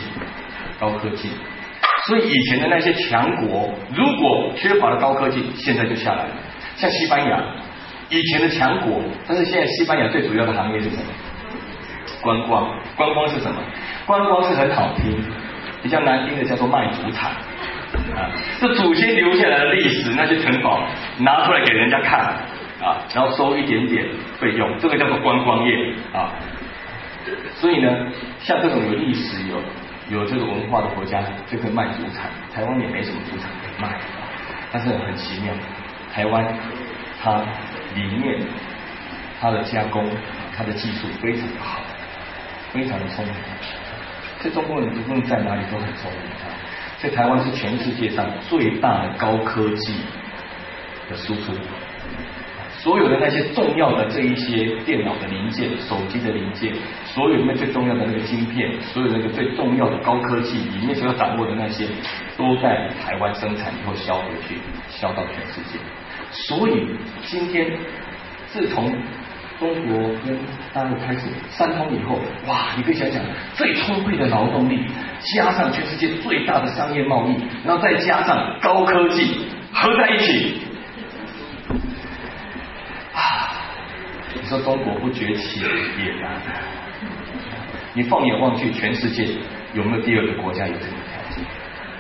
所以以前的那些强国，如果缺乏了高科技，现在就下来了。像西班牙，以前的强国，但是现在西班牙最主要的行业是什么？观光。观光是什么？观光是很好听，比较难听的叫做卖祖产啊，这祖先留下来的历史，那些城堡拿出来给人家看啊，然后收一点点费用，这个叫做观光业啊。所以呢，像这种有历史有这个文化的国家就可以卖祖产，台湾也没什么祖产可以卖，但是很奇妙，台湾它里面它的加工、它的技术非常的好，非常的聪明，所以中国人无论在哪里都很聪明啊。所以台湾是全世界上最大的高科技的输出。所有的那些重要的这一些电脑的零件、手机的零件，所有里面最重要的那个晶片，所有那个最重要的高科技里面所要掌握的那些，都在台湾生产以后销回去，销到全世界。所以今天自从中国跟大陆开始三通以后，哇，你可以想想，最充沛的劳动力，加上全世界最大的商业贸易，然后再加上高科技，合在一起。你说中国不崛起也难，你放眼望去，全世界有没有第二个国家有这个条件？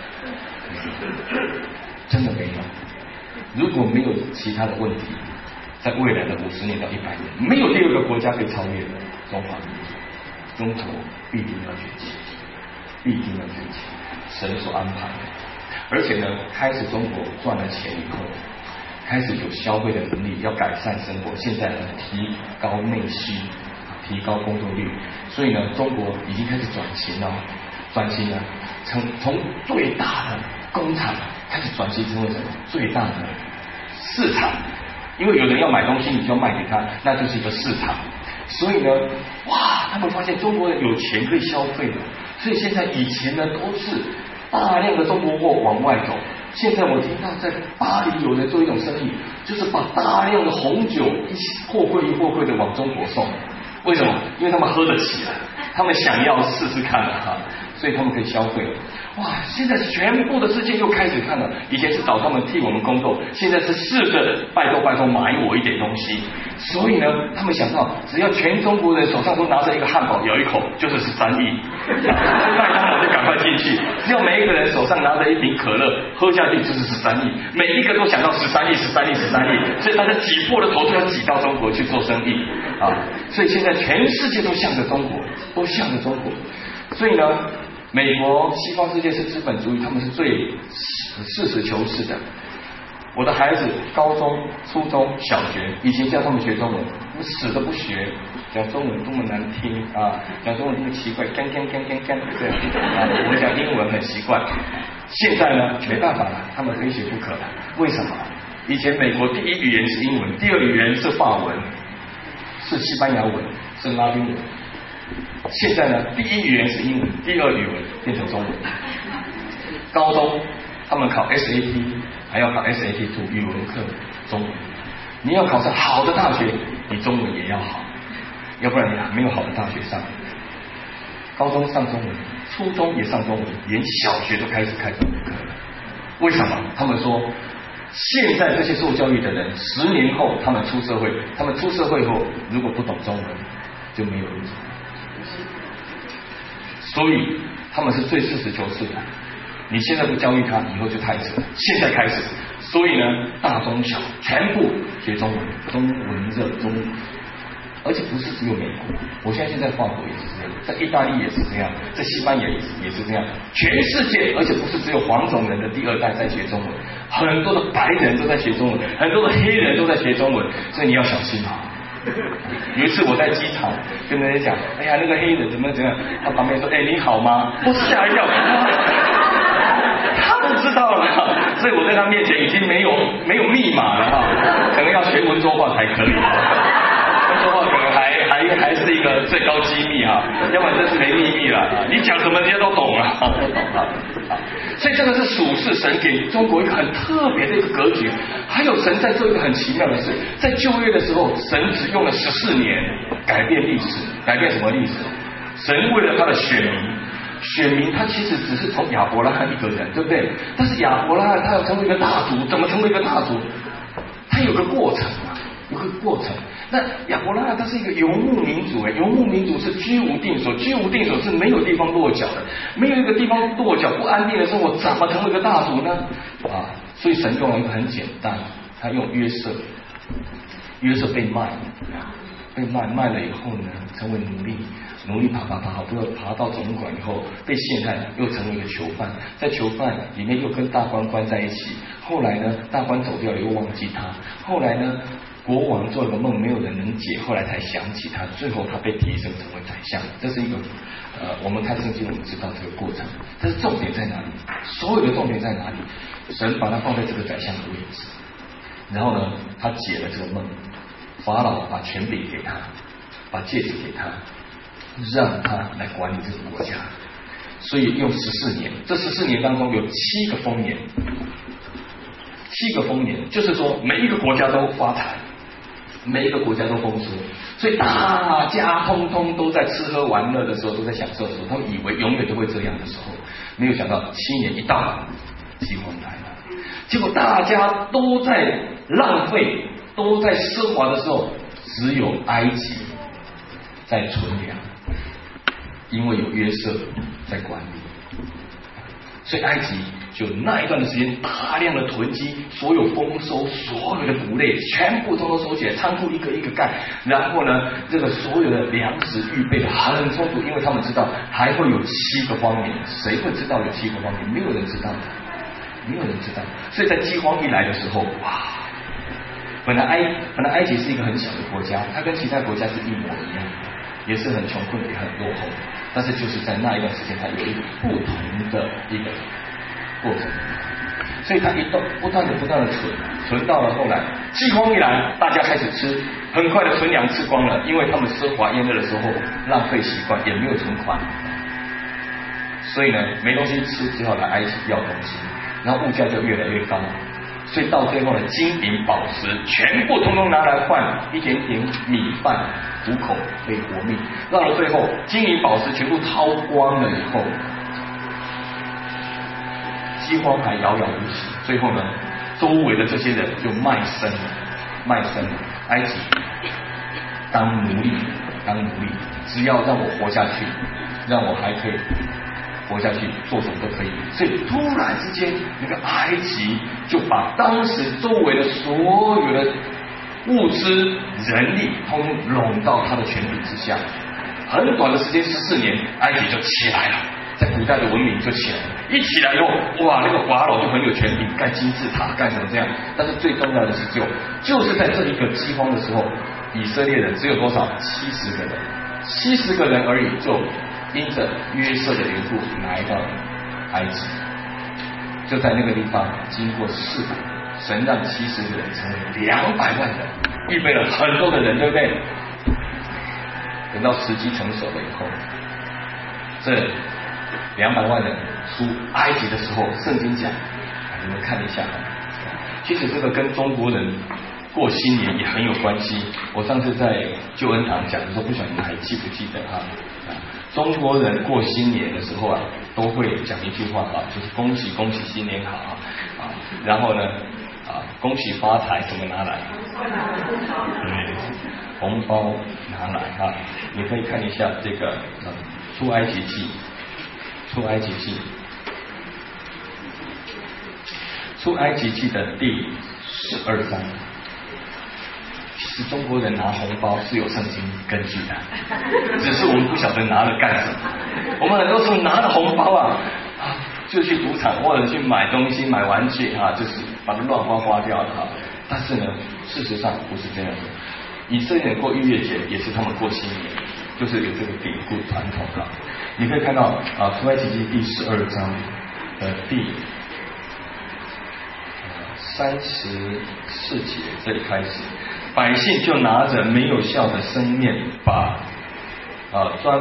真的没有。如果没有其他的问题，在未来的50年到100年，没有第二个国家可以超越中华民族，中国必定要崛起，必定要崛起，神所安排的。而且呢，开始中国赚了钱以后，开始有消费的能力，要改善生活，现在呢提高内需，提高工作率，所以呢，中国已经开始转型了，从最大的工厂开始转型成为什么？最大的市场，因为有人要买东西，你就要卖给他，那就是一个市场。所以呢，哇，他们发现中国人有钱可以消费了，所以现在以前呢都是大量的中国货往外走。现在我听到在巴黎有人做一种生意，就是把大量的红酒一货柜的往中国送。为什么？因为他们喝得起来，他们想要试试看哈，所以他们可以消费。哇，现在全部的世界又开始看了，以前是找他们替我们工作，现在是试着拜托买我一点东西。所以呢，他们想到只要全中国人手上都拿着一个汉堡，咬一口就是13亿，麦当劳就赶快进去。只要每一个人手上拿着一瓶可乐，喝下去就是13亿，每一个都想到13亿，所以大家挤破了头都要挤到中国去做生意啊！所以现在全世界都向着中国，所以呢，美国西方世界是资本主义，他们是最实事求是的。我的孩子高中、初中小学以前教他们学中文，我死都不学，讲中文多么难听啊，讲中文多么奇怪，干这样啊，我讲英文很习惯。现在呢没办法了，他们非学不可了。为什么？以前美国第一语言是英文，第二语言是法文，是西班牙文，是拉丁文。现在呢，第一语言是英文，第二语文变成中文。高中他们考 SAT， 还要考 SAT2 语文课中文。 你要考上好的大学，你中文也要好，要不然你没有好的大学上。高中上中文，初中也上中文，连小学都开始开中文课了。为什么？他们说，现在这些受教育的人，10年后他们出社会，后如果不懂中文，就没有人走。所以他们是最实事求是的。你现在不教育他，以后就太迟。现在开始，所以呢，大中小全部学中文，中文热中文。而且不是只有美国，我相信在法国也是这样，在意大利也是这样，在西班牙也是这样，全世界，而且不是只有黄种人的第2代在学中文，很多的白人都在学中文，很多的黑人都在学中文，所以你要小心啊。有一次我在机场跟人家讲，哎呀，那个黑人怎么样？他旁边说，哎，你好吗？我吓一跳，他都知道了，所以我在他面前已经没有密码了哈，可能要学温州话才可以。说话可能还是一个最高机密哈，要不然真是没秘密了。你讲什么人家都懂了，都懂了。所以这个是属世神给中国一个很特别的一个格局。还有神在做一个很奇妙的事，在旧约的时候，神只用了14年改变历史，改变什么历史？神为了他的选民他其实只是从亚伯拉罕一个人，对不对？但是亚伯拉罕他要成为一个大族，怎么成为一个大族？他有个过程啊，有个过程。那亚伯拉罕他是一个游牧民族，游牧民族是居无定所，居无定所是没有地方落脚的，没有一个地方落脚，不安定的生活，怎么成为一个大族呢？啊，所以神用了一个很简单，他用约瑟被卖了以后呢，成为奴隶爬到总管以后被陷害，又成为一个囚犯，在囚犯里面又跟大官关在一起，后来呢大官走掉了又忘记他，后来呢国王做了个梦，没有人能解，后来才想起他，最后他被提升成为宰相。这是一个我们看圣经我们知道这个过程，但是重点在哪里？所有的重点在哪里？神把他放在这个宰相的位置，然后呢他解了这个梦，法老把权柄给他，把戒指给他，让他来管理这个国家。所以用14年，这14年当中有7个丰年，7个丰年，就是说每一个国家都发财，每一个国家都丰收，所以大家通通都在吃喝玩乐的时候，都在享受的时候，他们以为永远都会这样的时候，没有想到7年一到，饥荒来了，结果大家都在浪费，都在奢华的时候，只有埃及在存粮，因为有约瑟在管理，所以埃及就那一段的时间大量的囤积，所有丰收，所有的谷类全部都收起来，仓库一个一个盖，然后呢这个所有的粮食预备的很充足，因为他们知道还会有7个荒年，谁会知道有7个荒年？没有人知道的，没有人知道。所以在饥荒一来的时候，哇，本来埃及是一个很小的国家，它跟其他国家是一模一样的，也是很穷困也很落后，但是就是在那一段时间它有一个不同的一个过程，所以它不断的存到了后来饥荒一来，大家开始吃，很快的存粮吃光了，因为他们奢华宴乐的时候浪费习惯，也没有存款，所以呢没东西吃，只好来埃及要东西，然后物价就越来越高，所以到最后呢金银宝石全部通通拿来换一点点米饭糊口可以活命，到了最后金银宝石全部掏光了以后，饥荒还遥遥无期，最后呢周围的这些人就卖身了，埃及当奴隶，只要让我活下去，让我还可以活下去，做什么都可以。所以突然之间那个埃及就把当时周围的所有的物资人力通通拢到他的权柄之下，很短的时间14年，埃及就起来了，在古代的文明就起来了，一起来以后，哇，那个法老就很有权柄，盖金字塔干什么这样，但是最重要的是就是在这一个饥荒的时候，以色列人只有多少？70个人而已，就因着约瑟的缘故来到埃及，就在那个地方经过试探，神让70个人成为200万人，预备了很多的人，对不对？等到时机成熟了以后，这200万人出埃及的时候，圣经讲，你们看一下，其实这个跟中国人过新年也很有关系。我上次在救恩堂讲的时候，不晓得你们还记不记得哈？中国人过新年的时候啊，都会讲一句话啊，就是恭喜恭喜新年好啊，然后呢恭喜发财怎么拿来？对，红包拿来哈。你可以看一下这个出埃及记，出埃及记。出埃及记的第12章，其实中国人拿红包是有圣经根据的，只是我们不晓得拿了干什么。我们很多时候拿了红包就去赌场或者去买东西、买玩具就是把它乱花掉了但是呢，事实上不是这样的。以色列人过逾越节也是他们过新年，就是有这个典故传统你可以看到出埃及记第12章的第34节这里开始，百姓就拿着没有酵的生面，把装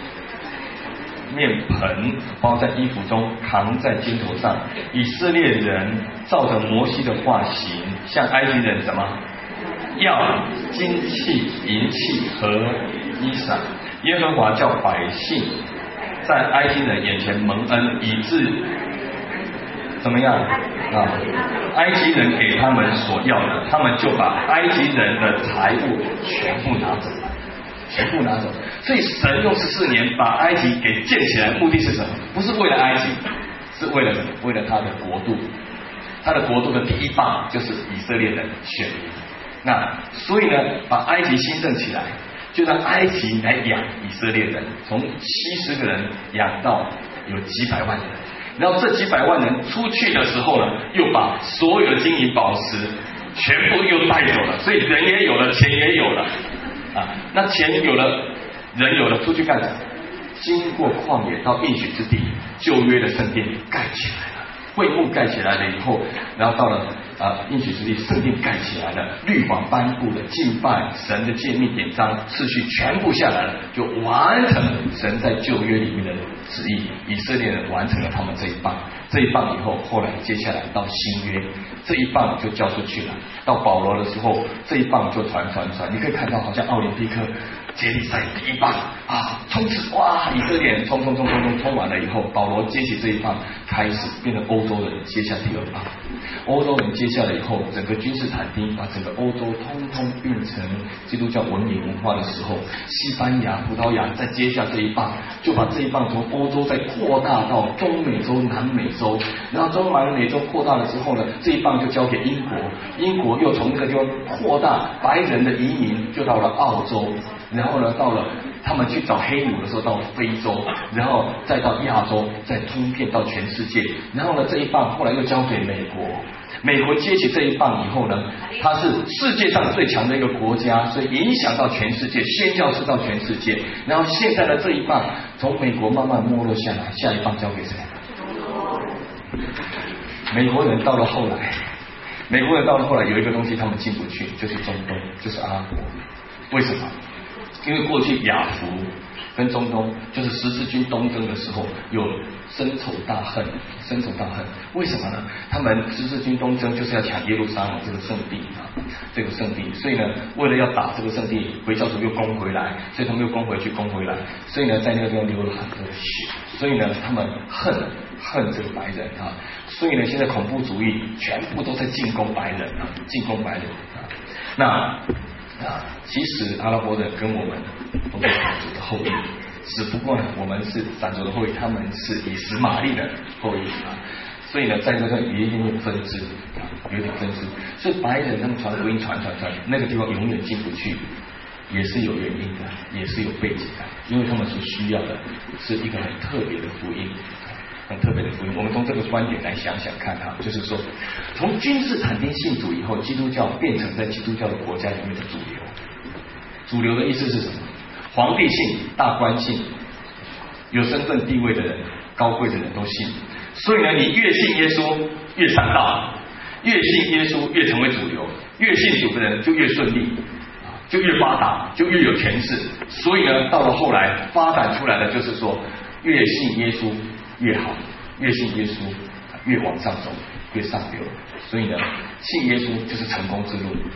面盆包在衣服中，扛在肩头上。以色列人照着摩西的话行，向埃及人什么？要金器、银器和衣裳。耶和华叫百姓在埃及人眼前蒙恩，以致怎么样埃及人给他们所要的，他们就把埃及人的财物全部拿走，所以神用14年把埃及给建起来，目的是什么？不是为了埃及，是为了什么？为了他的国度。他的国度的第一棒就是以色列人选民。那所以呢，把埃及兴盛起来，就让埃及来养以色列人，从70个人养到有几百万人。然后这几百万人出去的时候呢，又把所有的金银宝石全部又带走了，所以人也有了，钱也有了那钱有了，人有了，出去干什么？经过旷野到应许之地，旧约的圣殿盖起来了，会幕盖起来了以后，然后到了应许之地，圣殿盖起来了，律法颁布了，敬拜神的诫命典章次序全部下来了，就完成神在旧约里面的旨意。以色列人完成了他们这一棒以后，后来接下来到新约，这一棒就交出去了。到保罗的时候，这一棒就传。你可以看到，好像奥林匹克接力赛第一棒冲刺，哇！以色列人冲完了以后，保罗接起这一棒，开始变成欧洲人接下第二棒。欧洲人接下来以后，整个君士坦丁把整个欧洲通通变成基督教文明文化的时候，西班牙、葡萄牙再接下这一棒，就把这一棒从欧洲再扩大到中美洲、南美洲，然后中南美洲扩大了之后呢，这一棒就交给英国，英国又从那个地方扩大，白人的移民就到了澳洲，然后呢到了他们去找黑奴的时候到非洲，然后再到亚洲，再通遍到全世界。然后呢，这一棒后来又交给美国，美国接起这一棒以后呢，它是世界上最强的一个国家，所以影响到全世界，宣教士到全世界。然后现在的这一棒从美国慢慢没落下来，下一棒交给谁？美国人到了后来有一个东西他们进不去，就是中东，就是阿拉伯。为什么？因为过去亚弗跟中东就是十字军东征的时候有深仇大恨。为什么呢？他们十字军东征就是要抢耶路撒冷这个圣地所以呢，为了要打这个圣地，回教徒又攻回来，所以他们又攻回来，所以呢，在那个地方流了很多的血，所以呢，他们恨这个白人所以呢，现在恐怖主义全部都在进攻白人那其实阿拉伯人跟我们都是闪族的后裔，只不过呢，我们是闪族的后裔，他们是以实玛利的后裔所以呢，在这个有一点点分支所以白人他们传福音传，那个地方永远进不去，也是有原因的，也是有背景的，因为他们所需要的是一个很特别的福音。我们从这个观点来想想看就是说，从君士坦丁信主以后，基督教变成在基督教的国家里面的主流。主流的意思是什么？皇帝信、大官信，有身份地位的人、高贵的人都信。所以呢，你越信耶稣越上道，越信耶稣越成为主流，越信主的人就越顺利，就越发达，就越有权势。所以呢，到了后来发展出来的就是说，越信耶稣越好，越信耶稣越往上走，越上流。所以呢，信耶稣就是成功之路，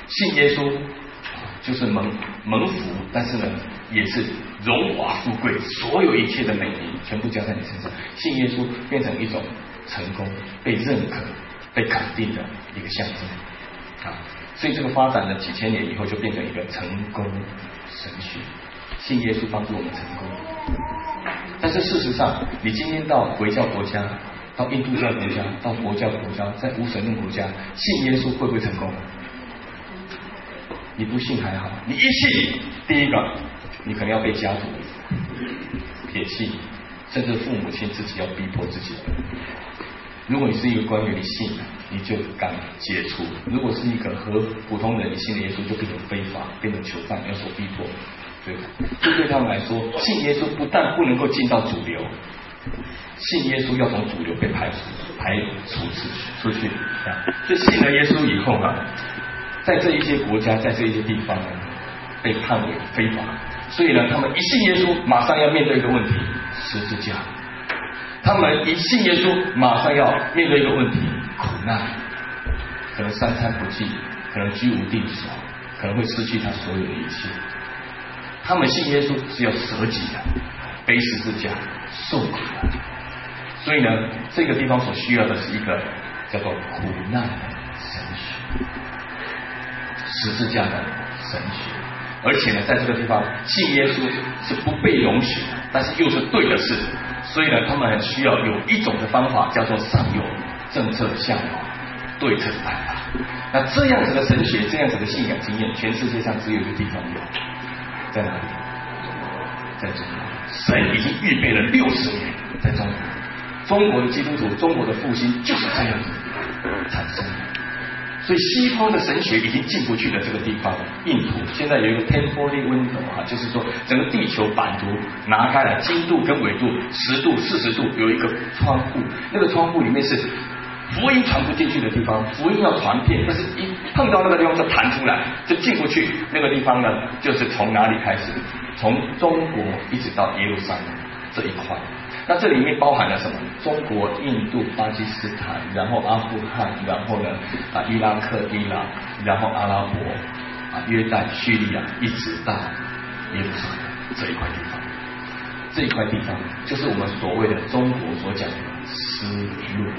信耶稣就是蒙福，但是呢，也是荣华富贵，所有一切的美名全部加在你身上。信耶稣变成一种成功、被认可、被肯定的一个象征啊。所以这个发展了几千年以后，就变成一个成功神学。信耶稣帮助我们成功，但是事实上，你今天到回教国家、到印度教国家、到佛教国家、在无神论国家，信耶稣会不会成功？你不信还好，你一信，第一个，你可能要被家族撇弃，甚至父母亲自己要逼迫自己。如果你是一个官员，你信了，你就敢解除；如果是一个和普通人，你信了耶稣，就变成非法，变成囚犯，要受逼迫。这对他们来说，信耶稣不但不能够进到主流，信耶稣要从主流被排除出去。就信了耶稣以后啊，在这一些国家，在这一些地方呢，被判为非法。所以呢，他们一信耶稣，马上要面对一个问题：十字架。他们一信耶稣，马上要面对一个问题：苦难，可能三餐不继，可能居无定所，可能会失去他所有的一切。他们信耶稣是要舍己的，背十字架，受苦的。所以呢，这个地方所需要的是一个叫做苦难的神学，十字架的神学。而且呢，在这个地方信耶稣是不被容许的，但是又是对的事。所以呢，他们很需要有一种的方法，叫做上有政策，下有对策的办法。那这样子的神学，这样子的信仰经验，全世界上只有一个地方有，在哪里？在中国。神已经预备了60年，在中国。中国的基督徒，中国的复兴就是这样子产生的。所以西方的神学已经进不去的这个地方，印度现在有一个 1040 window 啊，就是说整个地球版图拿开了，经度跟纬度10度、40度有一个窗户，那个窗户里面是福音传不进去的地方，福音要传遍，但是一碰到那个地方就弹出来，就进不去。那个地方呢，就是从哪里开始？从中国一直到耶路撒冷这一块。那这里面包含了什么？中国、印度、巴基斯坦，然后阿富汗，然后呢伊拉克、伊朗，然后阿拉伯约旦、叙利亚，一直到耶路撒冷这一块地方。这一块地方就是我们所谓的中国所讲的丝路。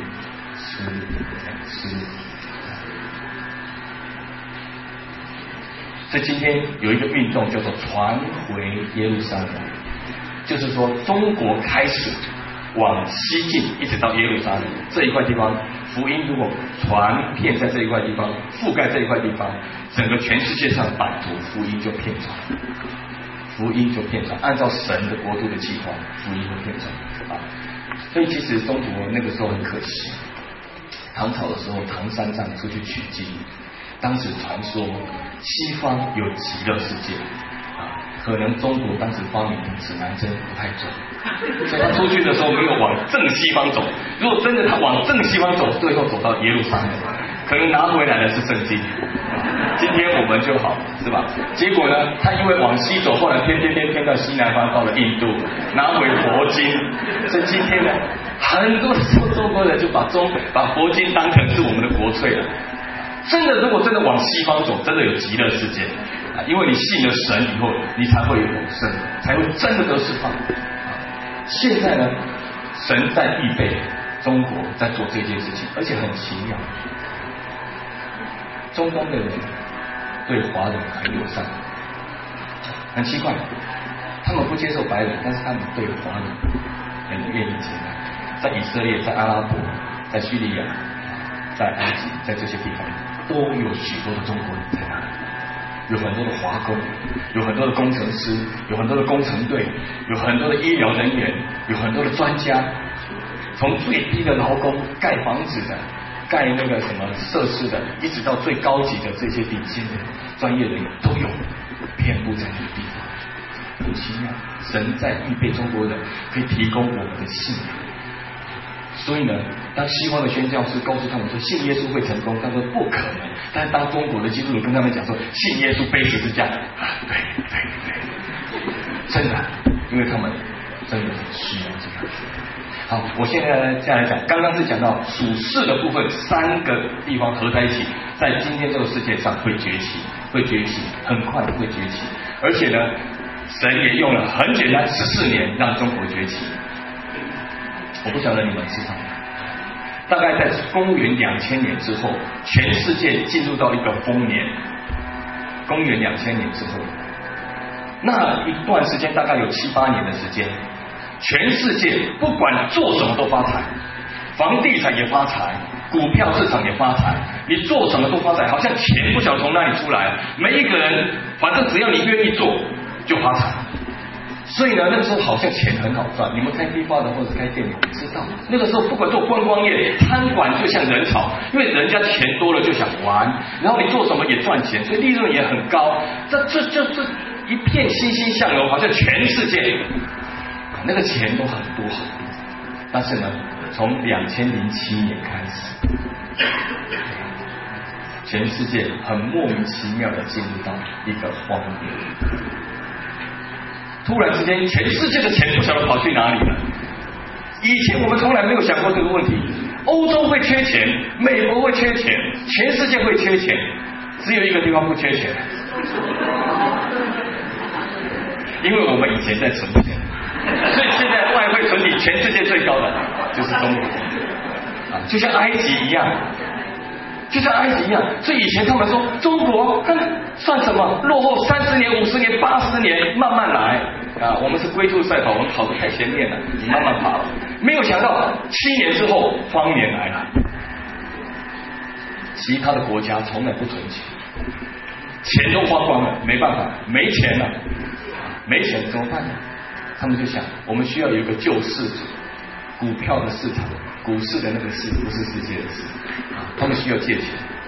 所以今天有一个运动叫做传回耶路撒冷，就是说中国开始往西进，一直到耶路撒冷这一块地方，福音如果传遍在这一块地方，覆盖这一块地方，整个全世界上的版图福音就遍传，福音就遍传，按照神的国度的计划，福音会遍传啊。所以其实中国那个时候很可惜，唐朝的时候，唐三藏出去取经，当时传说西方有极乐世界可能中国当时发明的指南针不太准，所以他出去的时候没有往正西方走。如果真的他往正西方走，最后走到耶路撒冷，可能拿回来的是圣经。今天我们就好，是吧？结果呢，他因为往西走，后来偏到西南方，到了印度，拿回佛经。所以今天呢，很多的中国人就把佛经当成是我们的国粹了。真的，如果真的往西方走，真的有极乐世界因为你信了神以后，你才会有永生，才会真的得释放。现在呢，神在预备中国在做这件事情，而且很奇妙，中东的人对华人很友善，很奇怪，他们不接受白人，但是他们对华人很愿意接纳。在以色列，在阿拉伯，在叙利亚，在埃及，在这些地方都有许多的中国人在那里，有很多的华工，有很多的工程师，有很多的工程队，有很多的医疗人员，有很多的专家，从最低的劳工盖房子的，盖那个什么设施的，一直到最高级的这些顶尖的专业人员都有，遍布在那个地方。很奇妙，神在预备中国人可以提供我们的信仰。所以呢，当西方的宣教士告诉他们说信耶稣会成功，他说不可能。但是当中国的基督徒跟他们讲说信耶稣背十字架对，真的，因为他们真的需要这样子。 好，我现在再来讲，刚刚是讲到属世的部分，3个地方合在一起，在今天这个世界上会崛起，很快会崛起，而且呢，神也用了很简单14年让中国崛起。我不晓得你们知道吗？大概在公元2000年之后，全世界进入到一个丰年。公元2000年之后，那一段时间大概有7、8年的时间，全世界不管做什么都发财，房地产也发财，股票市场也发财，你做什么都发财，好像钱不晓得从哪里出来，每一个人反正只要你愿意做就发财。所以呢，那个时候好像钱很好赚，你们开批发的或者开店，你们知道，那个时候不管做观光业、餐馆，就像人潮，因为人家钱多了就想玩，然后你做什么也赚钱，所以利润也很高。这一片欣欣向荣，好像全世界那个钱都很多很多。但是呢，从2007年开始，全世界很莫名其妙的进入到一个荒年。突然之间，全世界的钱不晓得跑去哪里了。以前我们从来没有想过这个问题。欧洲会缺钱，美国会缺钱，全世界会缺钱，只有一个地方不缺钱，因为我们以前在存钱，所以现在外汇存底全世界最高的就是中国啊，就像埃及一样。所以以前他们说中国算什么，落后30年、50年、80年，慢慢来啊！我们是龟兔赛跑，我们跑得太前面了，你慢慢跑。没有想到7年之后，荒年来了。其他的国家从来不存钱，钱都花光了，没办法，没钱了，没钱怎么办呢？他们就想，我们需要有一个救世主，股票的市场。股市的那个市不是世界的事，他们需要借钱。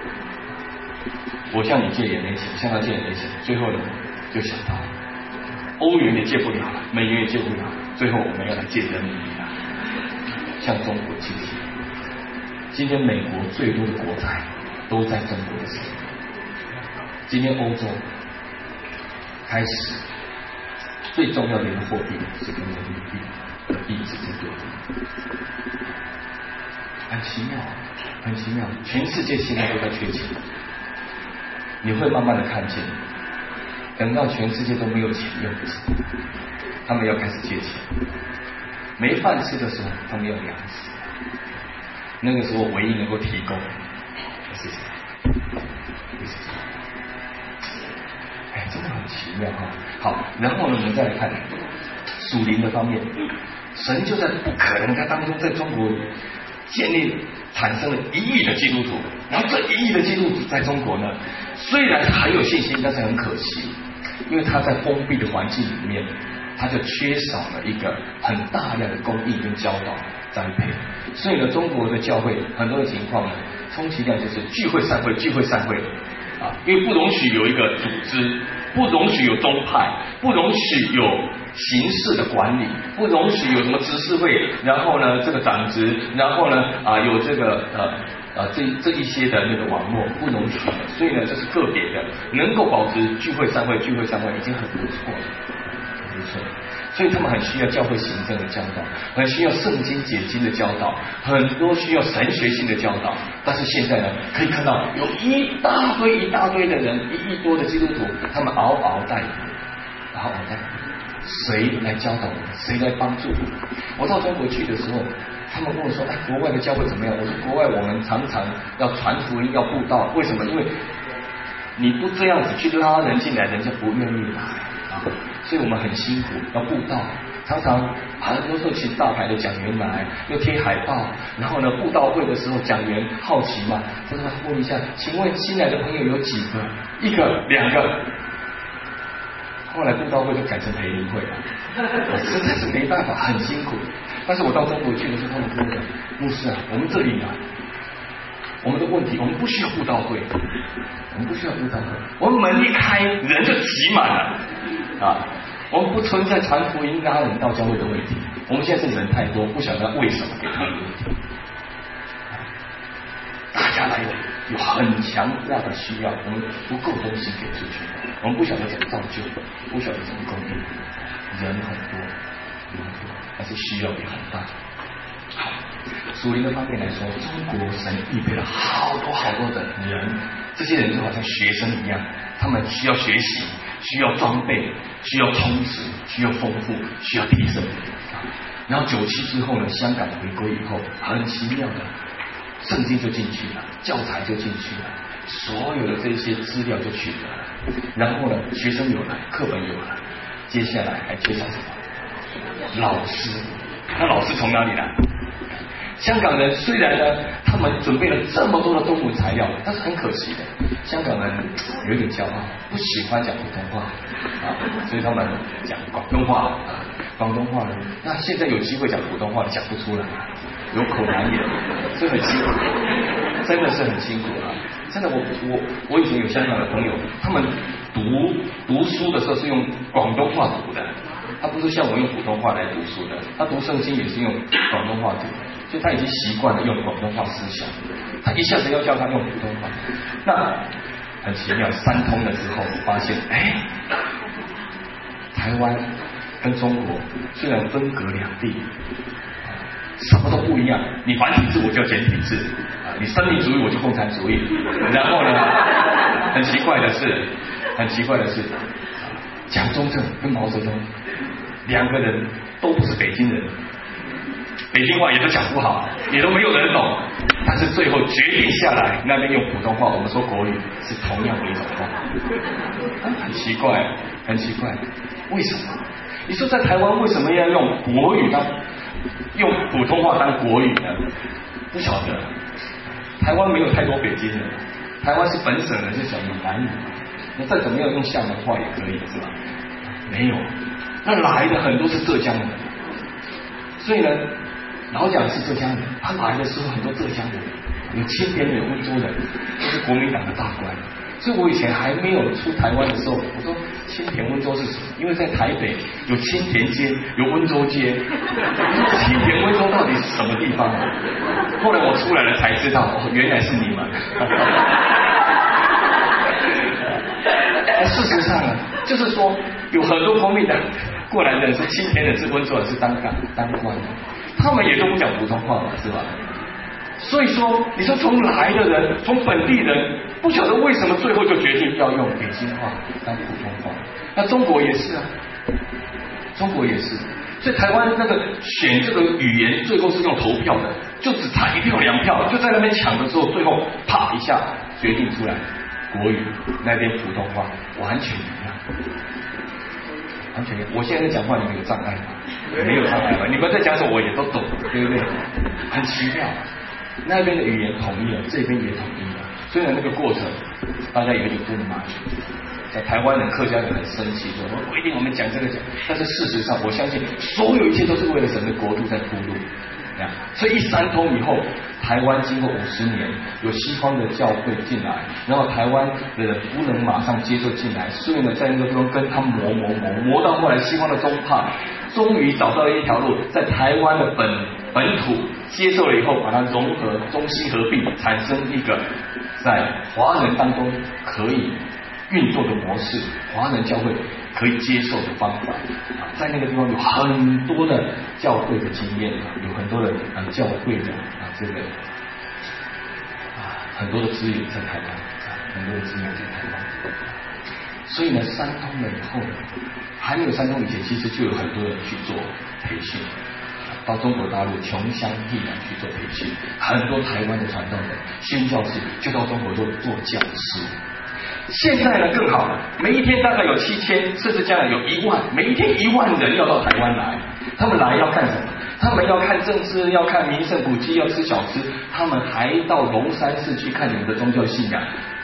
我向你借也没钱，向他借也没钱，最后呢就想到欧元也借不了了，美元也借不了，最后我们要来借人民币了，向中国借钱。今天美国最多的国债都在中国的手里。今天欧洲开始最重要的一个货币是跟人民币的币值在对比。很奇妙，很奇妙，全世界现在都在缺钱，你会慢慢的看见，等到全世界都没有钱用的时候，他们要开始借钱，没饭吃的时候，他们要粮食，那个时候唯一能够提供的是什么？哎，真的很奇妙哈。好，然后呢，我们再来看属灵的方面，神就在不可能在当中，在中国建立产生了1亿的基督徒，然后这1亿的基督徒在中国呢，虽然他很有信心，但是很可惜，因为他在封闭的环境里面，他就缺少了一个很大量的供应跟教导栽培，所以呢，中国的教会很多的情况呢，充其量就是聚会散会啊，因为不容许有一个组织，不容许有宗派，不容许有形式的管理，不容许有什么执事会，然后呢这个长职，然后呢有这个这一些的那个网络不容许的，所以呢这是个别的，能够保持聚会散会已经很不错了，很不错。所以他们很需要教会行政的教导，很需要圣经解经的教导，很多需要神学性的教导。但是现在呢，可以看到有一大堆的人，1亿多的基督徒，他们嗷嗷待哺，谁来教导我们？谁来帮助我们？我到中国去的时候，他们跟我说：“哎，国外的教会怎么样？”我说：“国外我们常常要传福音，要布道，为什么？因为你不这样子去拉人进来，人家不愿意来啊。所以我们很辛苦，要布道，常常很多时候请大牌的讲员来，又贴海报，然后呢，布道会的时候，讲员好奇嘛，他说问一下，请问新来的朋友有几个？1个、2个。”后来布道会就改成培灵会了，我实在是没办法，很辛苦。但是我到中国去的时候，他们跟我讲，牧师啊，我们这里我们的问题，我们不需要布道会，我们门一开，人就挤满了啊。我们不存在传福音拉人到教会的问题，我们现在是人太多，不晓得为什么给他们问题。大家来有很强大的需要，我们不够东西给出去，我们不晓得怎么造就，不晓得怎么供应，人很多，但是需要也很大。 属灵的方面来说，中国神预备了好多的人，这些人就好像学生一样，他们需要学习，需要装备，需要充实，需要丰富，需要提升。然后97之后呢，香港回归以后，很奇妙的，圣经就进去了，教材就进去了，所有的这些资料就取得了。然后呢，学生有了，课本有了，接下来还缺少什么？老师。那老师从哪里来？香港人虽然呢，他们准备了这么多的中文材料，但是很可惜的，香港人有一点骄傲，不喜欢讲普通话啊，所以他们讲广东话啊。广东话呢，那现在有机会讲普通话，讲不出来，有口难言，这很辛苦，真的是很辛苦啊！真的，我以前有香港的朋友，他们读书的时候是用广东话读的，他不是像我用普通话来读书的，他读圣经也是用广东话读的，所以他已经习惯了用广东话思想，他一下子要叫他用普通话，那很奇妙，三通了之后发现，台湾跟中国虽然分隔两地，什么都不一样。你繁体字我就简体字啊，你生命主义我就共产主义。然后呢，很奇怪的是，蒋中正跟毛泽东两个人都不是北京人，北京话也都讲不好，也都没有人懂。但是最后决定下来，那边用普通话，我们说国语是同样的一种话，很奇怪，为什么？你说在台湾为什么要用国语用普通话当国语呢？不晓得。台湾没有太多北京人，台湾是本省人，是讲闽南语，那再怎么样用厦门话也可以，是吧？没有，那来的很多是浙江人，所以呢，老蒋是浙江人，他来的时候很多浙江人，有青田人，有温州人，都是国民党的大官。所以我以前还没有出台湾的时候，我说青田温州是什么？因为在台北有青田街，有温州街，青田温州到底是什么地方啊？后来我出来了才知道，原来是你们。事实上呢，就是说有很多国民党过来的人是青田人，是温州人，是当官的，他们也都不讲普通话嘛，是吧？所以说，你说从来的人，从本地人，不晓得为什么最后就决定要用北京话当普通话。那中国也是啊，中国也是。所以台湾那个选这个语言，最后是用投票的，就只差1票2票，就在那边抢的时候，最后啪一下决定出来，国语那边普通话完全一样。完全一样。我现在讲话，你们有障碍吗？没有障碍吧？你们在讲什么我也都懂，对不对？很奇妙。那边的语言统一了，这边也统一了。虽然那个过程大家有点不满，在台湾人、客家人很生气，说不一定我们讲这个讲，但是事实上，我相信所有一切都是为了神的国度在铺路。所以一三通以后，台湾经过50年，有西方的教会进来，然后台湾的人不能马上接受进来，所以呢，在那个地方跟他磨到后来，西方的宗派终于找到了一条路，在台湾的本土接受了以后，把它融合，中西合并，产生一个在华人当中可以运作的模式，华人教会可以接受的方法。在那个地方有很多的教会的经验，有很多的教会的这个很多的资源在台湾，很多的资源在台湾。所以呢，三通了以后，还没有三通以前，其实就有很多人去做培训，到中国大陆穷乡僻壤去做培训，很多台湾的传道人、宣教士就到中国做教师。现在呢更好了，每一天大概有7000，甚至将来有1万，每一天1万人要到台湾来。他们来要干什么？他们要看政治，要看名胜古迹，要吃小吃，他们还到龙山寺去看你们的宗教信仰。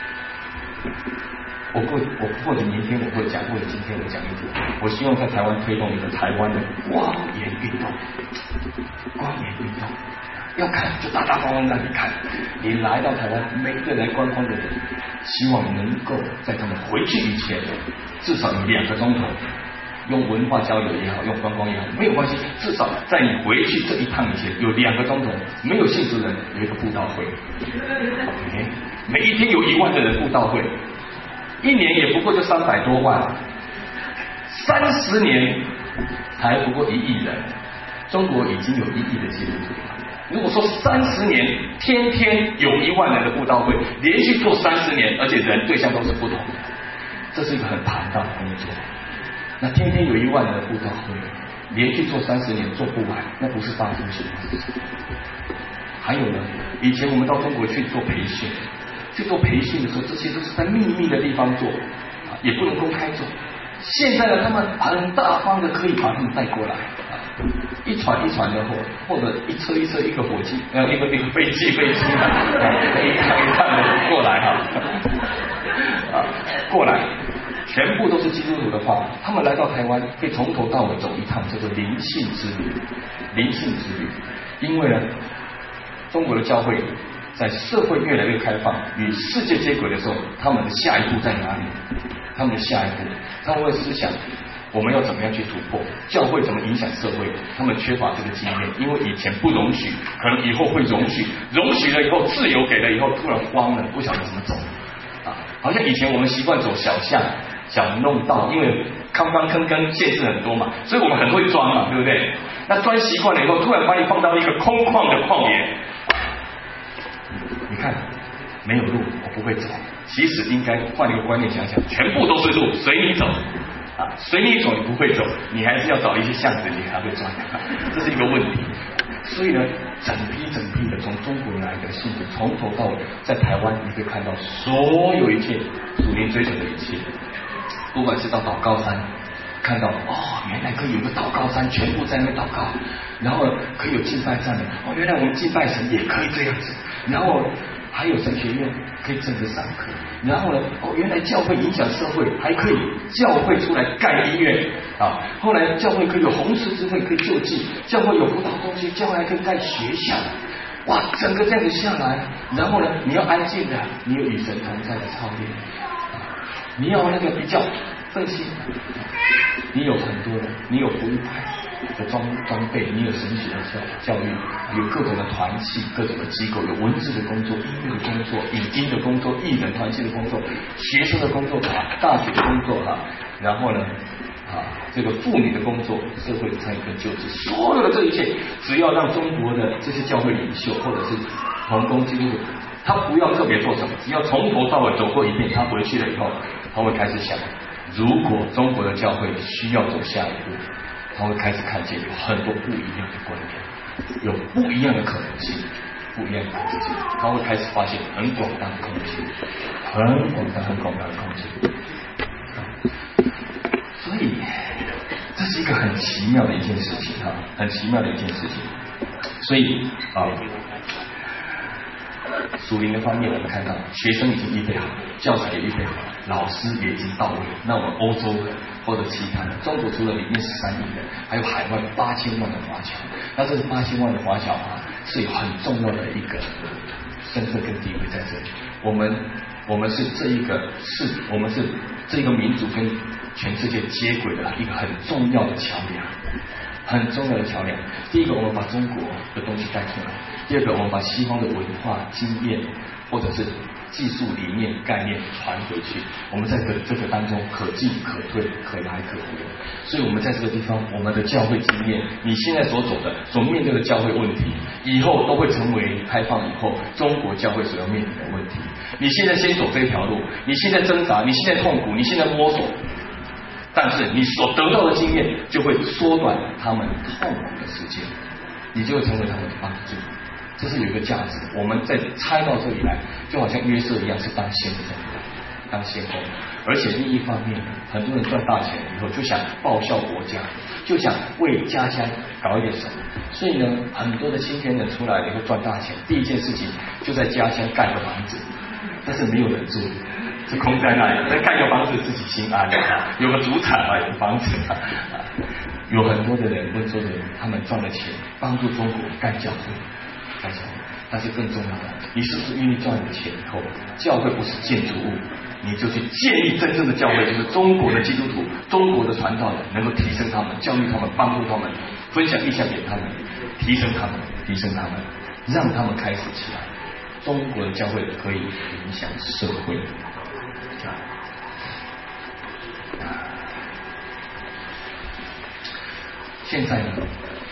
我或者明天我会讲，或者今天我讲一点。我希望在台湾推动一个台湾的光盐运动，光盐运动。要看就大大方方让你看，你来到台湾，每个来观光的人，希望能够在他们回去以前，至少有2个钟头，用文化交流也好，用观光也好，没有关系，至少在你回去这一趟以前，有2个钟头，没有信主人有一个布道会，每一天有1万的人布道会，1年也不过就300多万，30年才不过1亿人，中国已经有1亿的基督徒了。 如果说30年，天天有1万人的布道会，连续做30年，而且人对象都是不同的，这是一个很庞大的工作。那天天有1万人的布道会，连续做30年做不完，那不是大风险的事情。还有呢，以前我们到中国去做培训，的时候，这些都是在秘密的地方做，也不能公开做。现在呢，他们很大方的可以把他们带过来，一船一船的货，或者一车一车，一个火机，一个飞机，一趟一趟的过来过来，全部都是基督徒的话，他们来到台湾，可以从头到尾走一趟，叫做灵性之旅。因为呢，中国的教会在社会越来越开放，与世界接轨的时候，他们的下一步在哪里？他们会思想我们要怎么样去突破，教会怎么影响社会，他们缺乏这个经验，因为以前不容许，可能以后会容许了以后，自由给了以后，突然慌了，不晓得怎么走好像以前我们习惯走小巷小弄道，因为坑限制很多嘛，所以我们很会钻嘛，对不对？那钻习惯了以后，突然把你放到一个空旷的旷野，你看没有路，我不会走。其实应该换一个观念想想，全部都是路，随你走随你走，你不会走，你还是要找一些巷子，你还会钻这是一个问题。所以呢，整批的从中国来的信徒，从头到尾在台湾，你会看到所有一切属灵追求的一切，不管是到祷告山，看到原来可以有个祷告山，全部在那边祷告，然后可以有敬拜站的，原来我们敬拜神也可以这样子，然后还有神学院可以正着上课，然后呢，原来教会影响社会，还可以教会出来盖医院后来教会可以有红十字会可以救济，教会有辅导中心，教会还可以盖学校，哇，整个这样子下来，然后呢，你要安静的，你有与神同在的操练，你要那个比较分析，你有很多的，你有福音派的装备，你有神学的教育，有各种的团契，各种的机构，有文字的工作，音乐的工作，影音的工作，艺人团契的工作，学生的工作大学的工作然后呢这个妇女的工作，社会的参与跟救济，所有的这一切，只要让中国的这些教会领袖或者是同工基督徒，他不要特别做什么，只要从头到尾走过一遍，他回去了以后，他会开始想，如果中国的教会需要走下一步，他会开始看见有很多不一样的观点，有不一样的可能性，他会开始发现很广大的空间，很广大的空间。所以这是一个很奇妙的一件事情很奇妙的一件事情。所以属灵的方面，我们看到学生已经预备好，教材也预备好，老师也已经到位。那我们欧洲或者其他的，中国除了里面13亿人，还有海外8000万的华侨。那这个8000万的华侨是有很重要的一个身份跟地位在这里。我们是我们是这个民族跟全世界接轨的一个很重要的桥梁。第一个，我们把中国的东西带出来；第二个，我们把西方的文化经验或者是技术理念概念传回去。我们在这个当中可进可退，可来可回。所以我们在这个地方，我们的教会经验，你现在所走的、所面对的教会问题，以后都会成为开放以后中国教会所要面临的问题。你现在先走这条路，你现在挣扎，你现在痛苦，你现在摸索，但是你所得到的经验就会缩短他们痛苦的时间，你就会成为他们的帮助。这是有一个价值。我们在拆到这里来，就好像约瑟一样，是当先锋。而且另一方面，很多人赚大钱以后就想报效国家，就想为家乡搞一点什么。所以呢，很多的青年人出来以后赚大钱，第一件事情就在家乡盖个房子，但是没有人住，是空在那里。但盖个房子自己心安有个主产有个房子有很多的人，温州的人，他们赚了钱，帮助中国盖教会。但是更重要的，你是不是愿意赚了钱以后，教会不是建筑物，你就去建立真正的教会，就是中国的基督徒、中国的传道人，能够提升他们、教育他们、帮助他们、分享意向给他们、提升他们，让他们开始起来。中国的教会可以影响社会。现在呢，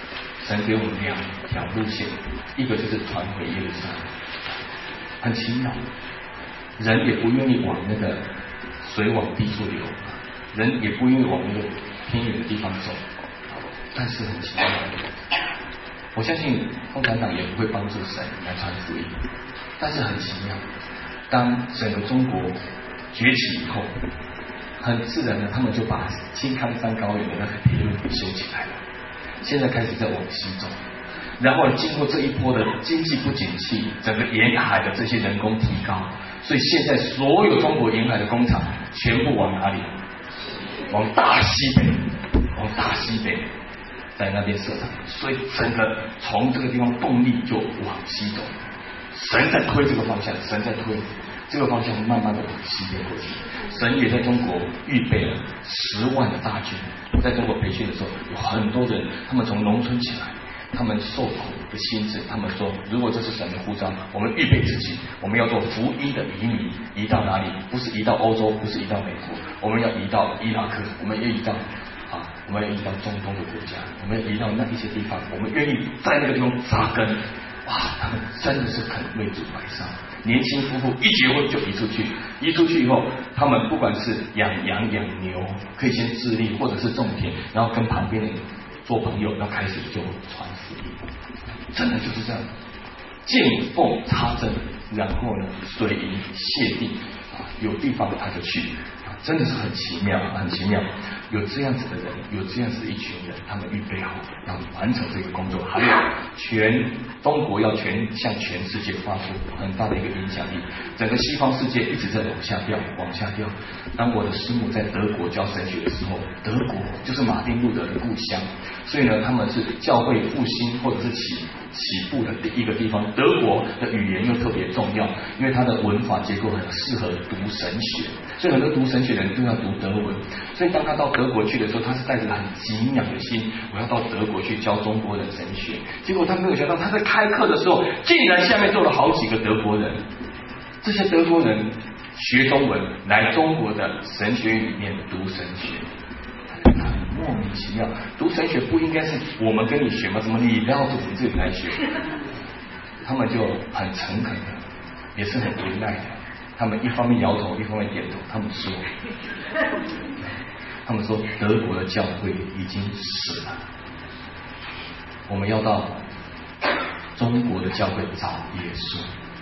神给我们两条路线，一个就是传回耶路撒冷，很奇妙，人也不愿意往那个水往低处流，人也不愿意往那个偏远的地方走，但是很奇妙，我相信共产党也不会帮助神来传福音，但是很奇妙，当整个中国崛起以后，很自然的他们就把青康山高原的那个铁路给修起来了，现在开始在往西走，然后经过这一波的经济不景气，整个沿海的这些人工提高，所以现在所有中国沿海的工厂全部往哪里？往大西北，往大西北，在那边设厂，所以整个从这个地方动力就往西走，神在推这个方向，神在推这个方向，慢慢的往西边过去。神也在中国预备了10万的大军。我在中国培训的时候，有很多人，他们从农村起来，他们受苦的心智，他们说，如果这是神的呼召，我们预备自己，我们要做福音的移民，移到哪里？不是移到欧洲，不是移到美国，我们要移到伊拉克，我们要移到我们要移到中东的国家，我们要移到那一些地方，我们愿意在那个地方扎根。哇，他们真的是肯为主摆上。年轻夫妇一结婚就移出去，移出去以后，他们不管是养羊养牛，可以先自立，或者是种田，然后跟旁边人做朋友，然后开始就传福音，真的就是这样，见缝插针，然后呢水银泻地有地方他就去，真的是很奇妙，很奇妙。有这样子的人，有这样子的一群人，他们预备好要完成这个工作，还有中国要向全世界发出很大的一个影响力。整个西方世界一直在往下掉，往下掉。当我的师母在德国教神学的时候，德国就是马丁路德的故乡，所以呢，他们是教会复兴或者是起步的第一个地方。德国的语言又特别重要，因为它的文法结构很适合读神学，所以很多读神学的人都要读德文。所以当他到德国去的时候，他是带着很敬仰的心，我要到德国去教中国人神学。结果他没有想到，他在开课的时候，竟然下面坐了好几个德国人。这些德国人学中文，来中国的神学里面读神学，莫名其妙。读神学不应该是我们跟你学吗？怎么你要我们自己来学？他们就很诚恳的，也是很无奈的。他们一方面摇头，一方面点头。他们说德国的教会已经死了，我们要到中国的教会找耶稣。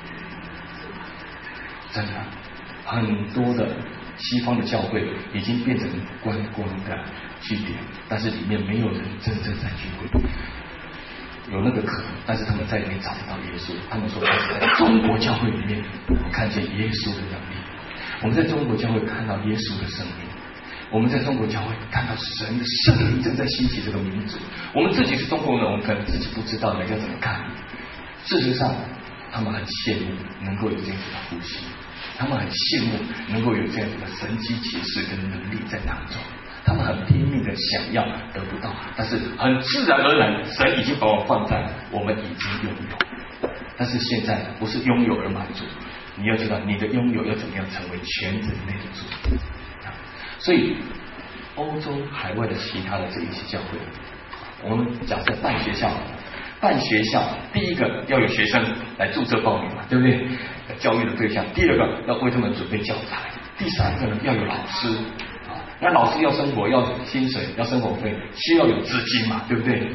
真的，很多的西方的教会已经变成观光的据点，但是里面没有人真正在聚会。有那个可能，但是他们在里面找不到耶稣。他们说他是在中国教会里面，我们看见耶稣的能力。我们在中国教会看到耶稣的生命，我们在中国教会看到神的圣灵正在兴起这个民族。我们自己是中国人，我们可能自己不知道人家怎么看。事实上，他们很羡慕能够有这样子的呼吸，他们很羡慕能够有这样子的神迹奇事跟能力在当中。他们很拼命的想要得不到，但是很自然而然，神已经把我放在我们已经拥有。但是现在不是拥有而满足，你要知道你的拥有要怎么样成为全人类的主。所以欧洲海外的其他的这一些教会，我们假设办学校，第一个要有学生来注册报名嘛，对不对？教育的对象。第二个要为他们准备教材。第三个呢，要有老师。那老师要生活，要薪水，要生活费，需要有资金嘛，对不对？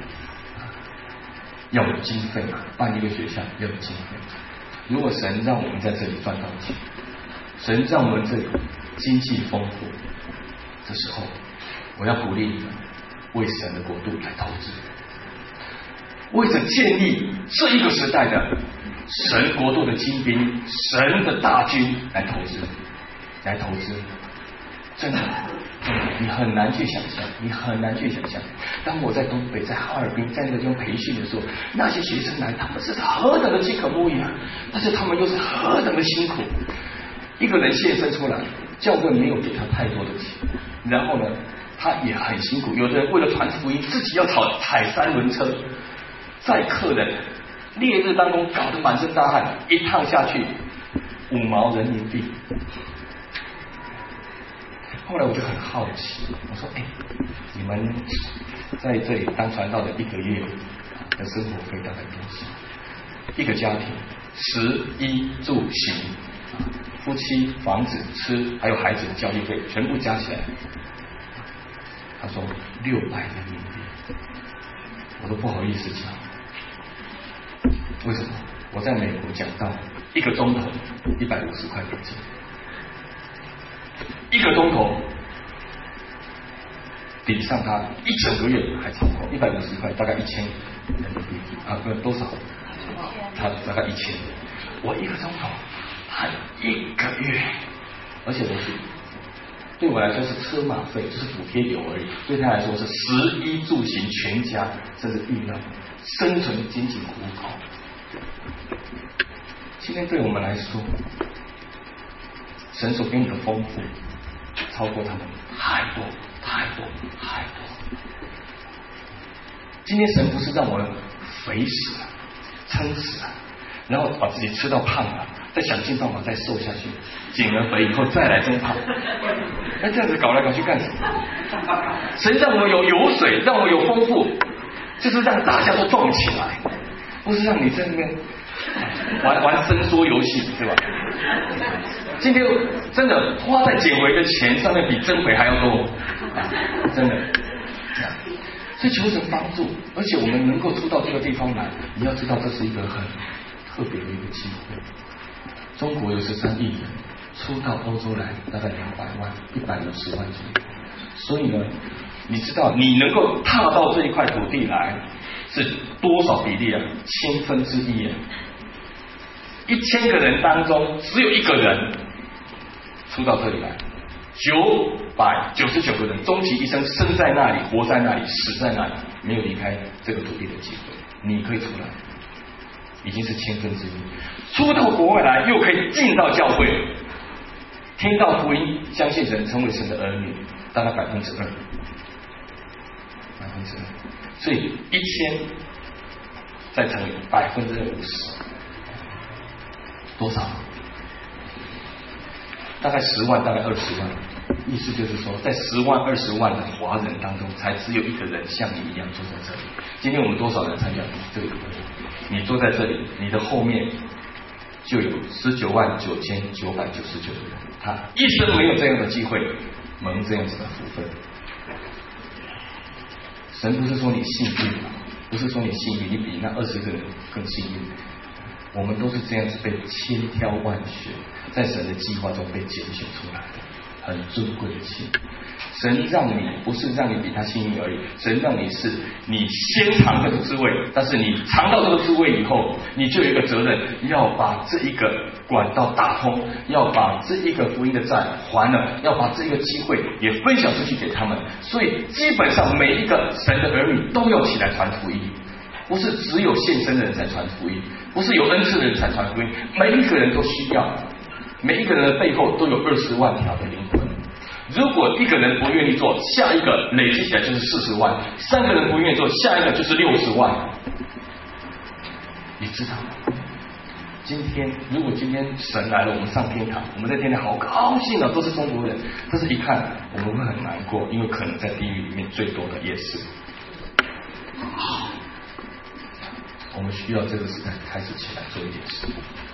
要有经费嘛，办一个学校要有经费。如果神让我们在这里赚到钱，神让我们这里经济丰富，这时候我要鼓励你们为神的国度来投资，为着建立这一个时代的神国度的精兵，神的大军来投资。真的，你很难去想象，当我在东北，在哈尔滨，在那个地方培训的时候，那些学生来，他们是何等的饥渴慕义啊！但是他们又是何等的辛苦。一个人献身出来，教会没有给他太多的钱，然后呢，他也很辛苦。有的人为了传福音，自己要踩3轮车，载客人，烈日当空，搞得满身大汗，一趟下去5毛人民币。后来我就很好奇，我说：你们在这里当传道的1个月的生活费大概多少？一个家庭食衣住行，夫妻房子吃，还有孩子的教育费，全部加起来，他说600人民币，我都不好意思讲。为什么？我在美国讲到1个钟头150块美金，1个钟头抵上他1整个月还超过150块，大概1000人民币多少？他大概1000。我1个钟头，他1个月，而且对我来说是车马费，就是补贴油而已。对他来说是食衣住行全家，甚至娱乐、生存经济糊口。今天对我们来说，神所给你的丰富，超过他们太多。今天神不是让我们肥死了、撑死了，然后把自己吃到胖了，再想尽办法再瘦下去，减了肥以后再来增胖。那这样子搞来搞去干什么？神让我们有油水，让我们有丰富，就是让大家都动起来，不是让你在那边玩伸缩游戏，对吧？今天真的花在减肥的钱上面比增肥还要多，真的。所以求神帮助，而且我们能够出到这个地方来，你要知道这是一个很特别的一个机会。中国有13亿人，出到欧洲来大概200万、150万左右。所以呢，你知道你能够踏到这一块土地来是多少比例啊？1/1000啊！1000个人当中只有1个人出到这里来，999个人终其一生生在那里，活在那里，死在那里，没有离开这个土地的机会。你可以出来，已经是1/1000。出到国外来，又可以进到教会，听到福音，相信神，成为神的儿女，大概2%。所以1000再乘以50%，多少？大概10万，大概20万。意思就是说，在10万、20万的华人当中，才只有1个人像你一样坐在这里。今天我们多少人参加这个？你坐在这里，你的后面就有19.999万个人，他一生没有这样的机会，蒙这样子的福分。神不是说你幸运，不是说你幸运，你比那20个人更幸运。我们都是这样子被千挑万选，在神的计划中被拣选出来的，很尊贵的器。神让你不是让你比他幸运而已，神让你是你先尝这个滋味，但是你尝到这个滋味以后，你就有一个责任，要把这一个管道打通，要把这一个福音的债还了，要把这一个机会也分享出去给他们。所以基本上每一个神的儿女都要起来传福音，不是只有献身的人才传福音，不是有恩赐的人才传福音，每一个人都需要，每一个人的背后都有20万条的灵魂。如果1个人不愿意做，下一个累积起来就是40万；3个人不愿意做，下一个就是60万。你知道吗？如果今天神来了，我们上天堂，我们在天堂好高兴啊，都是中国人。但是一看我们会很难过，因为可能在地狱里面最多的也是。我们需要这个时代开始起来做一点事。